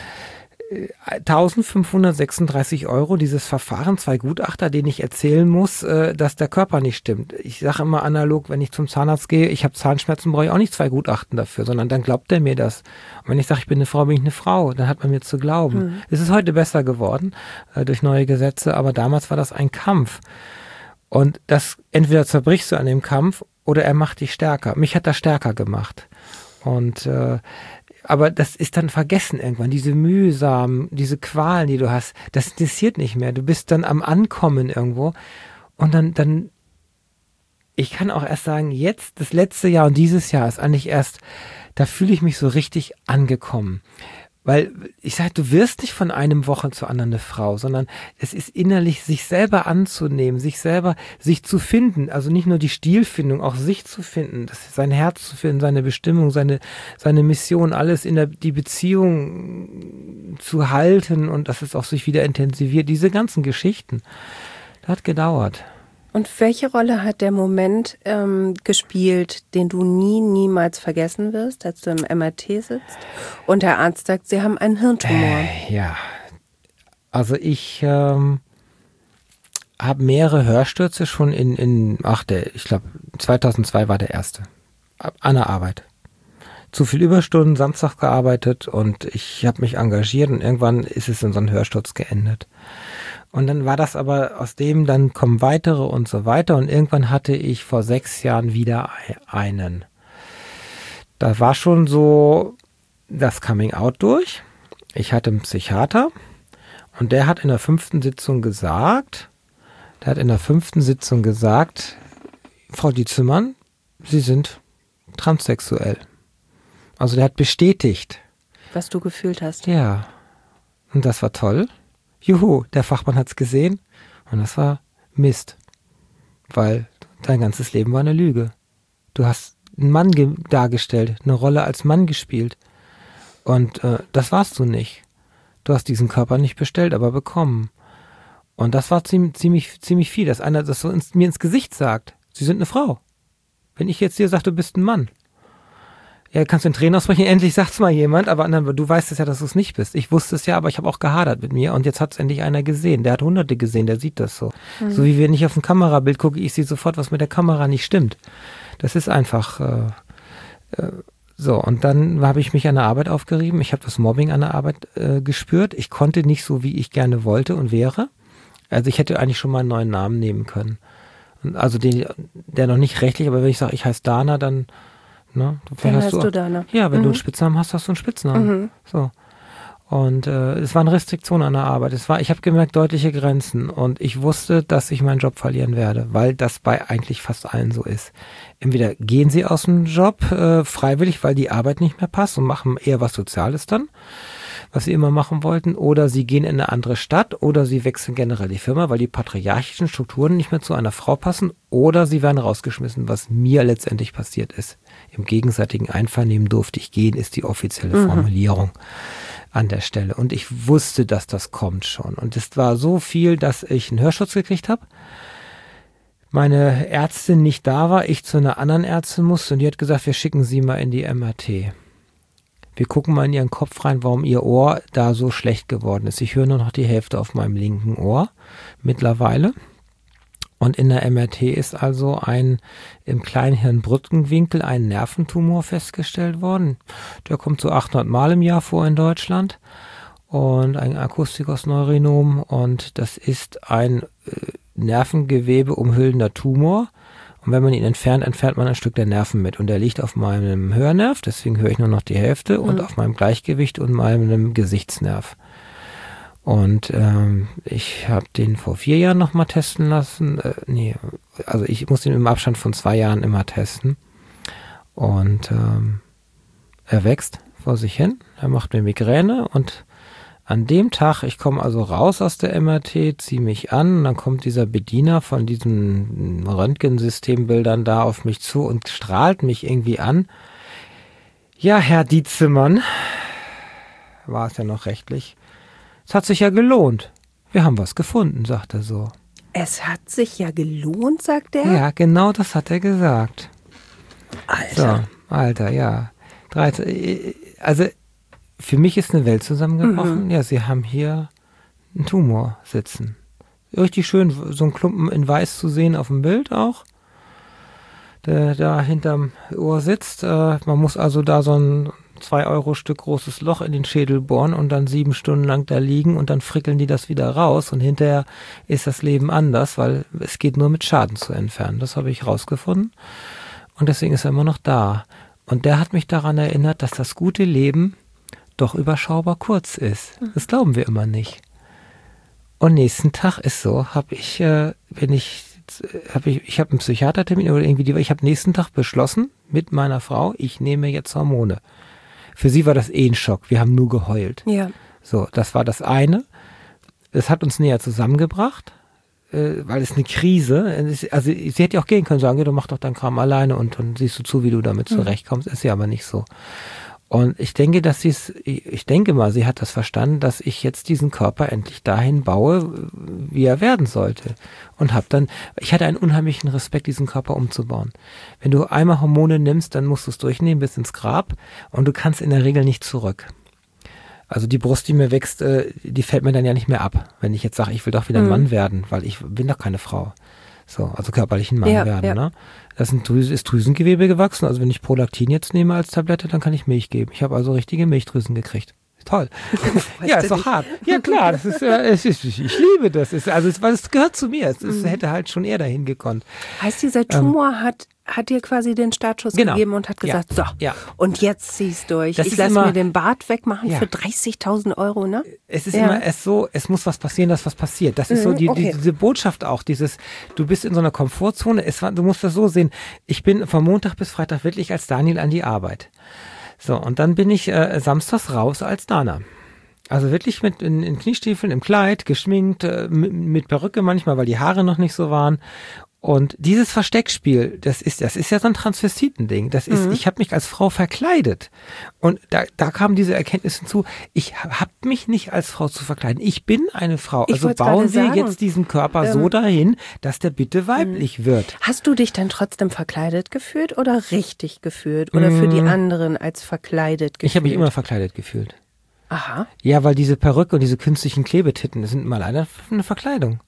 1.536 €, dieses Verfahren, 2 Gutachter, denen ich erzählen muss, dass der Körper nicht stimmt. Ich sage immer analog, wenn ich zum Zahnarzt gehe, ich habe Zahnschmerzen, brauche ich auch nicht 2 Gutachten dafür, sondern dann glaubt er mir das. Und wenn ich sage, ich bin eine Frau, bin ich eine Frau, dann hat man mir zu glauben. Mhm. Es ist heute besser geworden durch neue Gesetze, aber damals war das ein Kampf. Und das entweder zerbrichst du an dem Kampf oder er macht dich stärker. Mich hat das stärker gemacht. Und aber das ist dann vergessen irgendwann, diese diese Qualen, die du hast, das interessiert nicht mehr. Du bist dann am Ankommen irgendwo und dann, ich kann auch erst sagen, jetzt, das letzte Jahr und dieses Jahr ist eigentlich erst, da fühle ich mich so richtig angekommen. Weil ich sage, du wirst nicht von einem Woche zur anderen eine Frau, sondern es ist innerlich, sich selber anzunehmen, sich zu finden. Also nicht nur die Stilfindung, auch sich zu finden, sein Herz zu finden, seine Bestimmung, seine Mission, alles die Beziehung zu halten und dass es auch sich wieder intensiviert. Diese ganzen Geschichten, das hat gedauert. Und welche Rolle hat der Moment gespielt, den du niemals vergessen wirst, als du im MRT sitzt und der Arzt sagt, Sie haben einen Hirntumor? Ja, also ich habe mehrere Hörstürze schon ich glaube 2002 war der erste, an der Arbeit. Zu viel Überstunden, Samstag gearbeitet und ich habe mich engagiert und irgendwann ist es in so einem Hörsturz geendet. Und dann war das aber dann kommen weitere und so weiter und irgendwann hatte ich vor 6 Jahren wieder einen. Da war schon so das Coming Out durch. Ich hatte einen Psychiater und der hat in der 5. Sitzung gesagt, Frau Dietzelmann, Sie sind transsexuell. Also der hat bestätigt. Was du gefühlt hast. Ja. Und das war toll. Juhu, der Fachmann hat's gesehen. Und das war Mist. Weil dein ganzes Leben war eine Lüge. Du hast einen Mann dargestellt, eine Rolle als Mann gespielt. Und das warst du nicht. Du hast diesen Körper nicht bestellt, aber bekommen. Und das war ziemlich viel, dass einer das so mir ins Gesicht sagt. Sie sind eine Frau. Wenn ich jetzt dir sage, du bist ein Mann. Ja, kannst du in Tränen ausbrechen, endlich sagt's mal jemand, aber du weißt es ja, dass du es nicht bist. Ich wusste es ja, aber ich habe auch gehadert mit mir und jetzt hat es endlich einer gesehen. Der hat Hunderte gesehen, der sieht das so. Mhm. So wie wenn ich auf ein Kamerabild gucke, ich sehe sofort, was mit der Kamera nicht stimmt. Das ist einfach so. Und dann habe ich mich an der Arbeit aufgerieben. Ich habe das Mobbing an der Arbeit gespürt. Ich konnte nicht so, wie ich gerne wollte und wäre. Also ich hätte eigentlich schon mal einen neuen Namen nehmen können. Also der noch nicht rechtlich, aber wenn ich sage, ich heiße Dana, dann ne, dann heißt du Dana. Ja, wenn du einen Spitznamen hast, hast du einen Spitznamen. So. Und es waren Restriktionen an der Arbeit. Ich habe gemerkt, deutliche Grenzen. Und ich wusste, dass ich meinen Job verlieren werde, weil das bei eigentlich fast allen so ist. Entweder gehen sie aus dem Job freiwillig, weil die Arbeit nicht mehr passt und machen eher was Soziales dann, was sie immer machen wollten, oder sie gehen in eine andere Stadt oder sie wechseln generell die Firma, weil die patriarchischen Strukturen nicht mehr zu einer Frau passen, oder sie werden rausgeschmissen, was mir letztendlich passiert ist. Im gegenseitigen Einvernehmen durfte ich gehen, ist die offizielle Formulierung an der Stelle. Und ich wusste, dass das kommt schon. Und es war so viel, dass ich einen Hörschutz gekriegt habe. Meine Ärztin nicht da war, ich zu einer anderen Ärztin musste und die hat gesagt, wir schicken sie mal in die MRT. Wir gucken mal in ihren Kopf rein, warum ihr Ohr da so schlecht geworden ist. Ich höre nur noch die Hälfte auf meinem linken Ohr mittlerweile. Und in der MRT ist also im Kleinhirnbrückenwinkel ein Nerventumor festgestellt worden. Der kommt so 800 Mal im Jahr vor in Deutschland. Und ein Akustikos-Neurinom. Und das ist ein Nervengewebe umhüllender Tumor. Und wenn man ihn entfernt, entfernt man ein Stück der Nerven mit. Und der liegt auf meinem Hörnerv, deswegen höre ich nur noch die Hälfte, und auf meinem Gleichgewicht und meinem Gesichtsnerv. Und ich habe den vor 4 Jahren nochmal testen lassen. Also ich muss ihn im Abstand von 2 Jahren immer testen. Und er wächst vor sich hin, er macht mir Migräne und an dem Tag, ich komme also raus aus der MRT, ziehe mich an und dann kommt dieser Bediener von diesen Röntgensystembildern da auf mich zu und strahlt mich irgendwie an. Ja, Herr Dietzemann, war es ja noch rechtlich, es hat sich ja gelohnt. Wir haben was gefunden, sagt er so. Es hat sich ja gelohnt, sagt er? Ja, genau das hat er gesagt. Alter. So, Alter, ja. Also für mich ist eine Welt zusammengebrochen. Ja, sie haben hier einen Tumor sitzen. Richtig schön, so ein Klumpen in Weiß zu sehen auf dem Bild auch, der da hinterm Ohr sitzt. Man muss also da so ein 2-Euro-Stück großes Loch in den Schädel bohren und dann 7 Stunden lang da liegen und dann frickeln die das wieder raus und hinterher ist das Leben anders, weil es geht nur mit Schaden zu entfernen. Das habe ich rausgefunden und deswegen ist er immer noch da. Und der hat mich daran erinnert, dass das gute Leben doch überschaubar kurz ist. Das glauben wir immer nicht. Und nächsten Tag ist so, ich habe einen Psychiatertermin oder irgendwie, ich habe nächsten Tag beschlossen mit meiner Frau, ich nehme jetzt Hormone. Für sie war das ein Schock. Wir haben nur geheult. Ja. So, das war das eine. Es hat uns näher zusammengebracht, weil es eine Krise, also sie hätte ja auch gehen können, sagen, ja, du mach doch deinen Kram alleine und dann siehst du zu, wie du damit zurechtkommst. Ist ja aber nicht so. Und ich denke, sie hat das verstanden, dass ich jetzt diesen Körper endlich dahin baue, wie er werden sollte. Und ich hatte einen unheimlichen Respekt, diesen Körper umzubauen. Wenn du einmal Hormone nimmst, dann musst du es durchnehmen bis ins Grab und du kannst in der Regel nicht zurück. Also die Brust, die mir wächst, die fällt mir dann ja nicht mehr ab, wenn ich jetzt sage, ich will doch wieder ein Mann werden, weil ich bin doch keine Frau. So, also körperlich ein Mann werden, ja. Ne? Das ist Drüsengewebe gewachsen. Also wenn ich Prolaktin jetzt nehme als Tablette, dann kann ich Milch geben. Ich habe also richtige Milchdrüsen gekriegt. toll. Ja, ist doch hart. Ja, klar, das ist, ich liebe das. Weil es gehört zu mir. Es hätte halt schon eher dahin gekonnt. Heißt, dieser Tumor hat dir quasi den Startschuss gegeben und hat gesagt, und jetzt zieh's durch. Ich lasse mir den Bart wegmachen für 30.000 €, ne? Es ist immer es muss was passieren, dass was passiert. Das ist so diese Botschaft auch, du bist in so einer Komfortzone. Du musst das so sehen, ich bin von Montag bis Freitag wirklich als Daniel an die Arbeit. So, und dann bin ich samstags raus als Dana. Also wirklich in Kniestiefeln, im Kleid, geschminkt, mit Perücke manchmal, weil die Haare noch nicht so waren. Und dieses Versteckspiel, das ist ja so ein Transvestitending. Das ist, ich habe mich als Frau verkleidet. Und da kam diese Erkenntnis hinzu, ich habe mich nicht als Frau zu verkleiden. Ich bin eine Frau. Also bauen wir jetzt diesen Körper so dahin, dass der bitte weiblich wird. Hast du dich dann trotzdem verkleidet gefühlt oder richtig gefühlt? Oder für die anderen als verkleidet gefühlt? Ich habe mich immer verkleidet gefühlt. Aha. Ja, weil diese Perücke und diese künstlichen Klebetitten, das sind mal leider eine Verkleidung.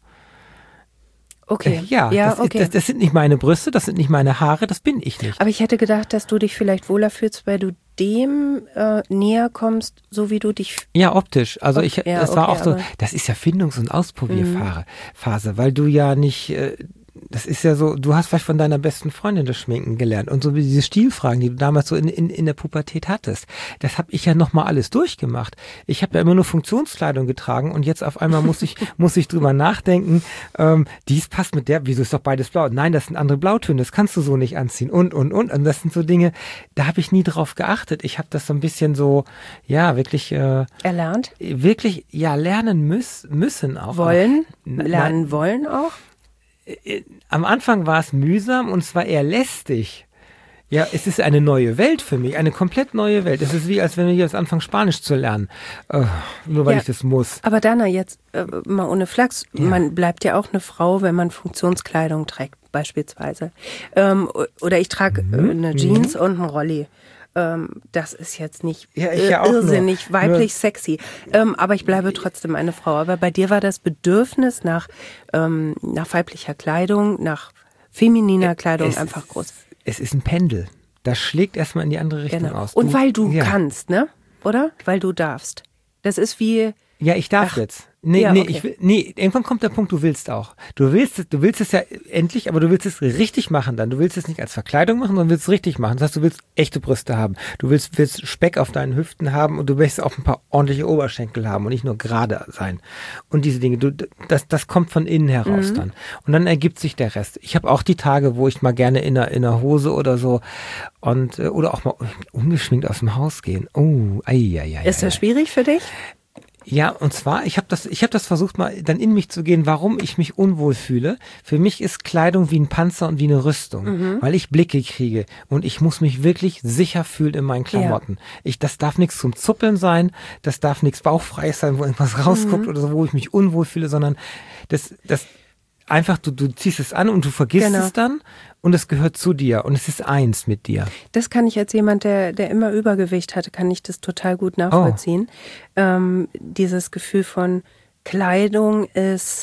Okay. Das sind nicht meine Brüste, das sind nicht meine Haare, das bin ich nicht. Aber ich hätte gedacht, dass du dich vielleicht wohler fühlst, weil du dem näher kommst, so wie du dich... Ja, optisch. Also das war auch so, das ist ja Findungs- und Ausprobierphase, weil du ja nicht... Das ist ja so, du hast vielleicht von deiner besten Freundin das Schminken gelernt und so wie diese Stilfragen, die du damals so in der Pubertät hattest, das habe ich ja nochmal alles durchgemacht. Ich habe ja immer nur Funktionskleidung getragen und jetzt auf einmal muss ich drüber nachdenken, dies passt mit der, wieso ist doch beides blau? Nein, das sind andere Blautöne, das kannst du so nicht anziehen und das sind so Dinge, da habe ich nie drauf geachtet. Ich habe das so ein bisschen so, ja, wirklich erlernt? Wirklich, ja, lernen müssen auch. Lernen wollen auch? Am Anfang war es mühsam und zwar eher lästig. Ja, es ist eine neue Welt für mich, eine komplett neue Welt. Es ist wie, als wenn ich jetzt anfange, Spanisch zu lernen, nur weil ich das muss. Aber Dana, jetzt mal ohne Flachs, man bleibt ja auch eine Frau, wenn man Funktionskleidung trägt, beispielsweise. Oder ich trage eine Jeans und einen Rolli. Das ist jetzt nicht irrsinnig weiblich sexy. Aber ich bleibe trotzdem eine Frau. Aber bei dir war das Bedürfnis nach weiblicher Kleidung, nach femininer Kleidung einfach groß. Es ist ein Pendel. Das schlägt erstmal in die andere Richtung aus. Und weil du kannst, ne? Oder? Weil du darfst. Das ist wie... Ja, ich darf jetzt. Irgendwann kommt der Punkt, du willst auch. Du willst es ja endlich, aber du willst es richtig machen dann. Du willst es nicht als Verkleidung machen, sondern willst es richtig machen. Das heißt, du willst echte Brüste haben. Du willst Speck auf deinen Hüften haben und du willst auch ein paar ordentliche Oberschenkel haben und nicht nur gerade sein. Und diese Dinge, das kommt von innen heraus dann. Und dann ergibt sich der Rest. Ich habe auch die Tage, wo ich mal gerne in einer Hose oder so oder auch mal ungeschminkt aus dem Haus gehen. Ist das schwierig für dich? Ja, und zwar, ich hab das versucht mal dann in mich zu gehen, warum ich mich unwohl fühle. Für mich ist Kleidung wie ein Panzer und wie eine Rüstung, weil ich Blicke kriege und ich muss mich wirklich sicher fühlen in meinen Klamotten. Das darf nichts zum Zuppeln sein, das darf nichts Bauchfreies sein, wo irgendwas rausguckt oder so, wo ich mich unwohl fühle, sondern das einfach, du ziehst es an und du vergisst es dann und es gehört zu dir und es ist eins mit dir. Das kann ich als jemand, der immer Übergewicht hatte, kann ich das total gut nachvollziehen. Dieses Gefühl von Kleidung ist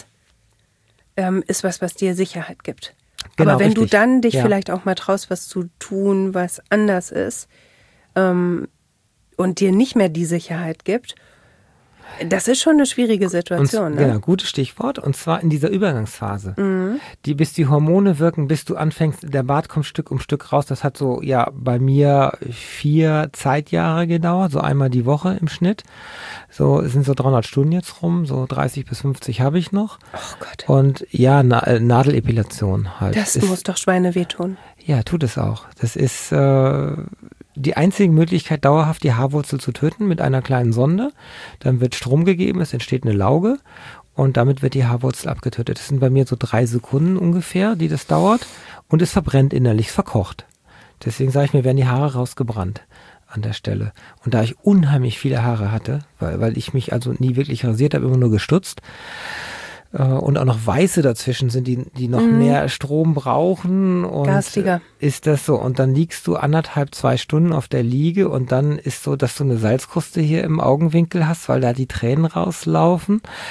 was dir Sicherheit gibt. Genau, aber wenn richtig. du dann dich vielleicht auch mal traust, was zu tun, was anders ist und dir nicht mehr die Sicherheit gibt, das ist schon eine schwierige Situation. Ne? Genau, gutes Stichwort. Und zwar in dieser Übergangsphase. Bis die Hormone wirken, bis du anfängst, der Bart kommt Stück um Stück raus. Das hat so, bei mir 4 Zeitjahre gedauert, so einmal die Woche im Schnitt. So, es sind so 300 Stunden jetzt rum, so 30 bis 50 habe ich noch. Oh Gott. Und Nadelepilation halt. Das muss doch Schweine wehtun. Ja, tut es auch. Das ist die einzige Möglichkeit, dauerhaft die Haarwurzel zu töten mit einer kleinen Sonde. Dann wird Strom gegeben, es entsteht eine Lauge und damit wird die Haarwurzel abgetötet. Das sind bei mir so 3 Sekunden ungefähr, die das dauert und es verbrennt innerlich, verkocht. Deswegen sage ich mir, werden die Haare rausgebrannt an der Stelle. Und da ich unheimlich viele Haare hatte, weil ich mich also nie wirklich rasiert habe, immer nur gestutzt, und auch noch Weiße dazwischen sind, die noch mehr Strom brauchen. Und garstiger. Ist das so? Und dann liegst du 1,5, 2 Stunden auf der Liege und dann ist so, dass du eine Salzkruste hier im Augenwinkel hast, weil da die Tränen rauslaufen.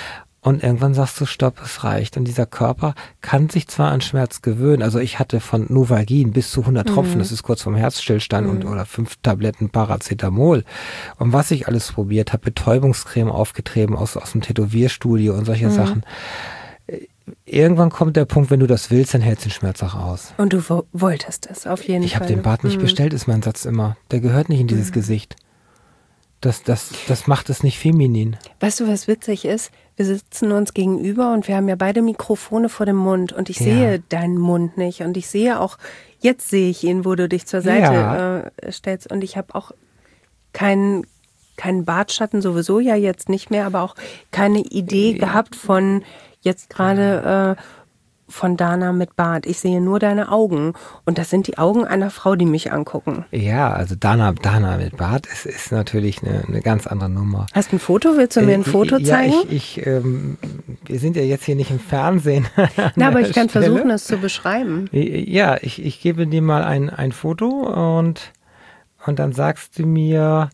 Und irgendwann sagst du, stopp, es reicht. Und dieser Körper kann sich zwar an Schmerz gewöhnen. Also ich hatte von Novalgin bis zu 100 Tropfen, das ist kurz vorm Herzstillstand oder 5 Tabletten Paracetamol. Und was ich alles probiert habe, Betäubungscreme aufgetrieben aus dem Tätowierstudio und solche Sachen. Irgendwann kommt der Punkt, wenn du das willst, dann hältst du den Schmerz auch aus. Und du wolltest es auf jeden Fall. Ich habe den Bart nicht bestellt, ist mein Satz immer. Der gehört nicht in dieses Gesicht. Das macht es nicht feminin. Weißt du, was witzig ist? Wir sitzen uns gegenüber und wir haben ja beide Mikrofone vor dem Mund und ich sehe deinen Mund nicht und ich sehe auch, jetzt sehe ich ihn, wo du dich zur Seite stellst und ich habe auch keinen Bartschatten sowieso ja jetzt nicht mehr, aber auch keine Idee gehabt von jetzt gerade von Dana mit Bart. Ich sehe nur deine Augen und das sind die Augen einer Frau, die mich angucken. Ja, also Dana mit Bart ist natürlich eine ganz andere Nummer. Hast du ein Foto? Willst du mir ein Foto zeigen? Ja, wir sind ja jetzt hier nicht im Fernsehen. Na, aber ich kann versuchen, das zu beschreiben. Ja, ich gebe dir mal ein Foto und dann sagst du mir,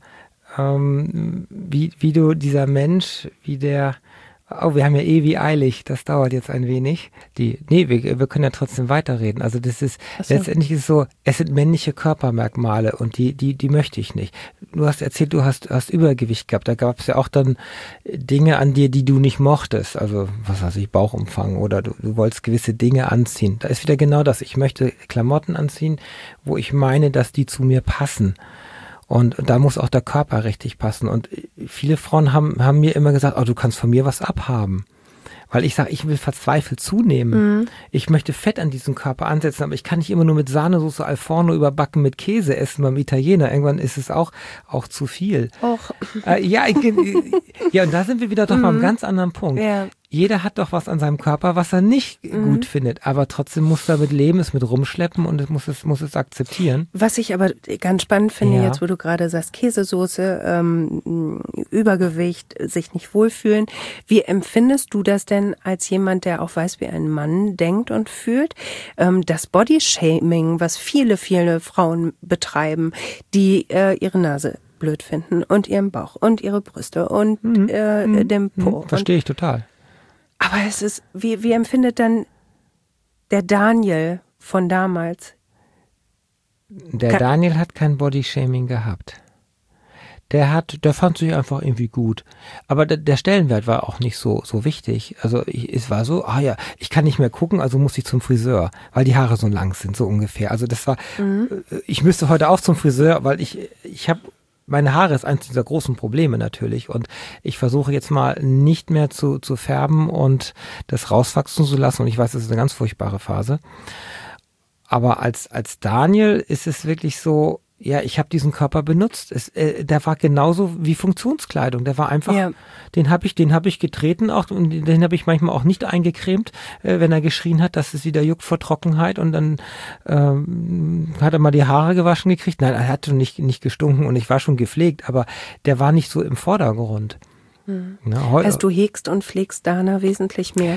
wie du dieser Mensch, wie der... Oh, wir haben ja wie eilig, das dauert jetzt ein wenig. Wir können ja trotzdem weiterreden. Also das ist, letztendlich ist es so, es sind männliche Körpermerkmale und die möchte ich nicht. Du hast erzählt, du hast Übergewicht gehabt. Da gab es ja auch dann Dinge an dir, die du nicht mochtest. Also, was weiß ich, Bauchumfang oder du wolltest gewisse Dinge anziehen. Da ist wieder genau das. Ich möchte Klamotten anziehen, wo ich meine, dass die zu mir passen. Und da muss auch der Körper richtig passen. Und viele Frauen haben mir immer gesagt, oh, du kannst von mir was abhaben. Weil ich sage, ich will verzweifelt zunehmen. Ich möchte Fett an diesem Körper ansetzen, aber ich kann nicht immer nur mit Sahnesoße al forno überbacken mit Käse essen beim Italiener. Irgendwann ist es auch zu viel. Ja, und da sind wir wieder doch mal am ganz anderen Punkt. Ja. Jeder hat doch was an seinem Körper, was er nicht gut findet, aber trotzdem muss er damit leben, es mit rumschleppen und muss es akzeptieren. Was ich aber ganz spannend finde, jetzt wo du gerade sagst, Käsesoße, Übergewicht, sich nicht wohlfühlen. Wie empfindest du das denn als jemand, der auch weiß, wie ein Mann denkt und fühlt? Das Bodyshaming, was viele, viele Frauen betreiben, die ihre Nase blöd finden und ihren Bauch und ihre Brüste und den Po. Verstehe ich total. Aber es ist, wie empfindet dann der Daniel von damals? Der Daniel hat kein Bodyshaming gehabt. Der fand sich einfach irgendwie gut. Aber der Stellenwert war auch nicht so wichtig. Also es war so, ich kann nicht mehr gucken, also muss ich zum Friseur, weil die Haare so lang sind, so ungefähr. Also das war, ich müsste heute auch zum Friseur, weil ich habe, meine Haare ist eines dieser großen Probleme natürlich und ich versuche jetzt mal nicht mehr zu färben und das rauswachsen zu lassen und ich weiß, das ist eine ganz furchtbare Phase. Aber als Daniel ist es wirklich so, ja, ich habe diesen Körper benutzt. Der war genauso wie Funktionskleidung. Der war einfach, den hab ich getreten auch und den habe ich manchmal auch nicht eingecremt, wenn er geschrien hat, dass es wieder juckt vor Trockenheit und dann hat er mal die Haare gewaschen gekriegt. Nein, er hat schon nicht gestunken und ich war schon gepflegt, aber der war nicht so im Vordergrund. Also du hegst und pflegst Dana wesentlich mehr?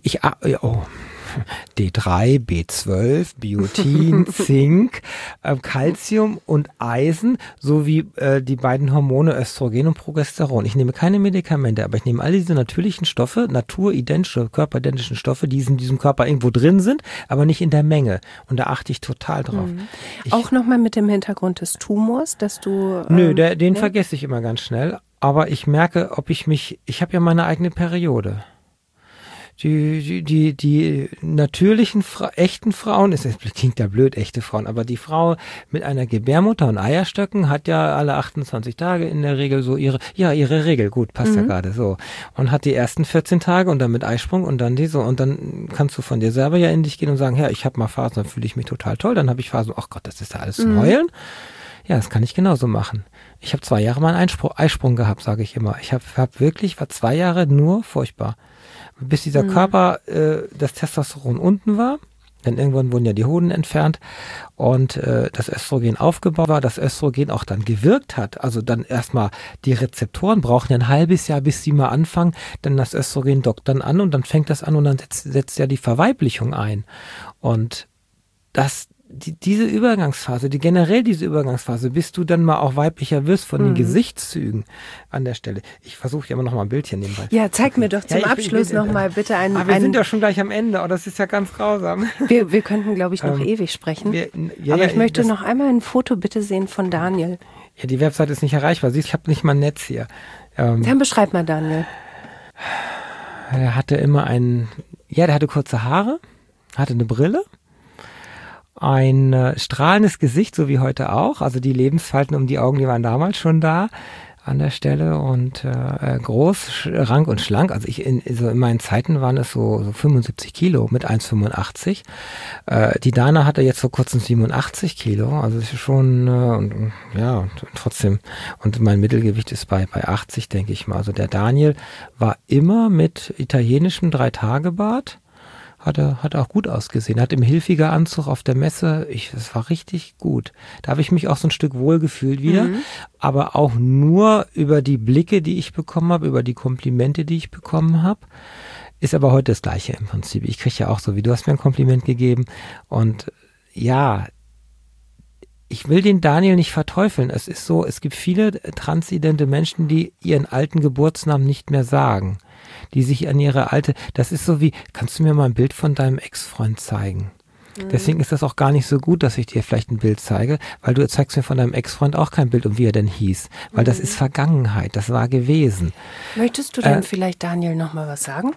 D3, B12, Biotin, Zink, Calcium und Eisen sowie die beiden Hormone Östrogen und Progesteron. Ich nehme keine Medikamente, aber ich nehme all diese natürlichen Stoffe, naturidentische, körperidentischen Stoffe, die in diesem Körper irgendwo drin sind, aber nicht in der Menge. Und da achte ich total drauf. Auch nochmal mit dem Hintergrund des Tumors, dass du... den vergesse ich immer ganz schnell. Aber ich merke, ich habe ja meine eigene Periode. Die natürlichen, echten Frauen, es klingt ja blöd, echte Frauen, aber die Frau mit einer Gebärmutter und Eierstöcken hat ja alle 28 Tage in der Regel so ihre Regel, gut, passt ja gerade so. Und hat die ersten 14 Tage und dann mit Eisprung und dann und dann kannst du von dir selber ja in dich gehen und sagen, ja, ich habe mal Phasen, dann fühle ich mich total toll, dann habe ich Phasen, ach Gott, das ist ja alles zum Heulen. Ja, das kann ich genauso machen. Ich habe 2 Jahre mal einen Eisprung gehabt, sage ich immer. Ich war 2 Jahre nur furchtbar. Bis dieser Körper, das Testosteron unten war, denn irgendwann wurden ja die Hoden entfernt und das Östrogen aufgebaut war, das Östrogen auch dann gewirkt hat. Also dann erstmal die Rezeptoren brauchen ja ein halbes Jahr, bis sie mal anfangen, denn das Östrogen dockt dann an und dann fängt das an und dann setzt ja die Verweiblichung ein. Und diese Übergangsphase, generell diese Übergangsphase, bis du dann mal auch weiblicher wirst von den Gesichtszügen an der Stelle. Ich versuche ja immer noch mal ein Bildchen nebenbei. Ja, zeig mir doch zum Abschluss noch mal bitte einen. Aber wir sind ja schon gleich am Ende, oh, das ist ja ganz grausam. Wir könnten, glaube ich, noch ewig sprechen. Aber ich möchte noch einmal ein Foto bitte sehen von Daniel. Ja, die Webseite ist nicht erreichbar. Siehst, ich habe nicht mal ein Netz hier. Dann beschreib mal Daniel. Er hatte immer der hatte kurze Haare, hatte eine Brille, ein strahlendes Gesicht, so wie heute auch. Also die Lebensfalten um die Augen, die waren damals schon da an der Stelle und groß, rank und schlank. Also in meinen Zeiten waren es so 75 Kilo mit 1,85. Die Dana hatte jetzt vor kurzem 87 Kilo. Also das ist schon, trotzdem. Und mein Mittelgewicht ist bei 80, denke ich mal. Also der Daniel war immer mit italienischem 3-Tage-Bart. Hat auch gut ausgesehen. Hat im Hilfiger Anzug auf der Messe, das war richtig gut. Da habe ich mich auch so ein Stück wohlgefühlt wieder, aber auch nur über die Blicke, die ich bekommen habe, über die Komplimente, die ich bekommen habe. Ist aber heute das Gleiche im Prinzip. Ich kriege ja auch so, wie du hast mir ein Kompliment gegeben. Und ja, ich will den Daniel nicht verteufeln. Es ist so, es gibt viele transidente Menschen, die ihren alten Geburtsnamen nicht mehr sagen. Die sich an das ist so wie, kannst du mir mal ein Bild von deinem Ex-Freund zeigen? Deswegen ist das auch gar nicht so gut, dass ich dir vielleicht ein Bild zeige, weil du zeigst mir von deinem Ex-Freund auch kein Bild, um wie er denn hieß. Weil das ist Vergangenheit, das war gewesen. Möchtest du denn vielleicht Daniel noch mal was sagen?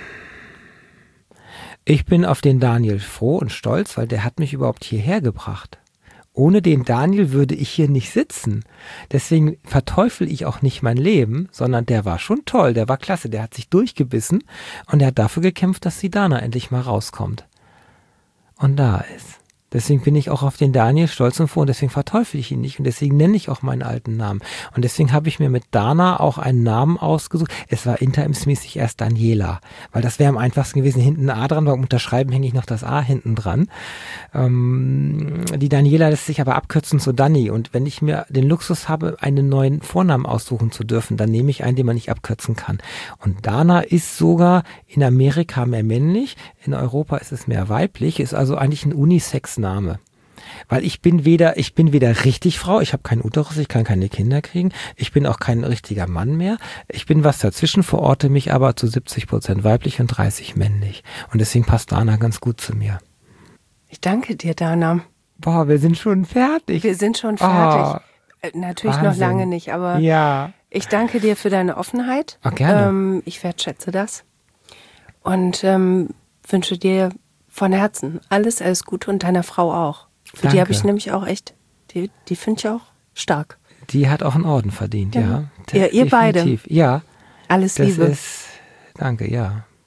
Ich bin auf den Daniel froh und stolz, weil der hat mich überhaupt hierher gebracht. Ohne den Daniel würde ich hier nicht sitzen. Deswegen verteufel ich auch nicht mein Leben, sondern der war schon toll, der war klasse, der hat sich durchgebissen und er hat dafür gekämpft, dass die Dana endlich mal rauskommt. Und da ist. Deswegen bin ich auch auf den Daniel stolz und froh und deswegen verteufel ich ihn nicht und deswegen nenne ich auch meinen alten Namen. Und deswegen habe ich mir mit Dana auch einen Namen ausgesucht. Es war interimsmäßig erst Daniela, weil das wäre am einfachsten gewesen, hinten ein A dran, beim Unterschreiben hänge ich noch das A hinten dran. Die Daniela lässt sich aber abkürzen zu Dani und wenn ich mir den Luxus habe, einen neuen Vornamen aussuchen zu dürfen, dann nehme ich einen, den man nicht abkürzen kann. Und Dana ist sogar in Amerika mehr männlich, in Europa ist es mehr weiblich, ist also eigentlich ein Unisex-Name. Weil ich bin weder richtig Frau, ich habe keinen Uterus, ich kann keine Kinder kriegen, ich bin auch kein richtiger Mann mehr. Ich bin was dazwischen, verorte mich aber zu 70% weiblich und 30% männlich. Und deswegen passt Dana ganz gut zu mir. Ich danke dir, Dana. Boah, wir sind schon fertig. Wir sind schon fertig. Natürlich Wahnsinn. noch lange nicht, aber ja. Ich danke dir für deine Offenheit. Ach, gerne. Ich wertschätze das. Und wünsche dir von Herzen alles Gute und deiner Frau auch. Für Danke. die habe ich nämlich auch echt, die finde ich auch stark. Die hat auch einen Orden verdient, ja. Ja, ihr beide. Ja. Alles Liebe. Danke, ja.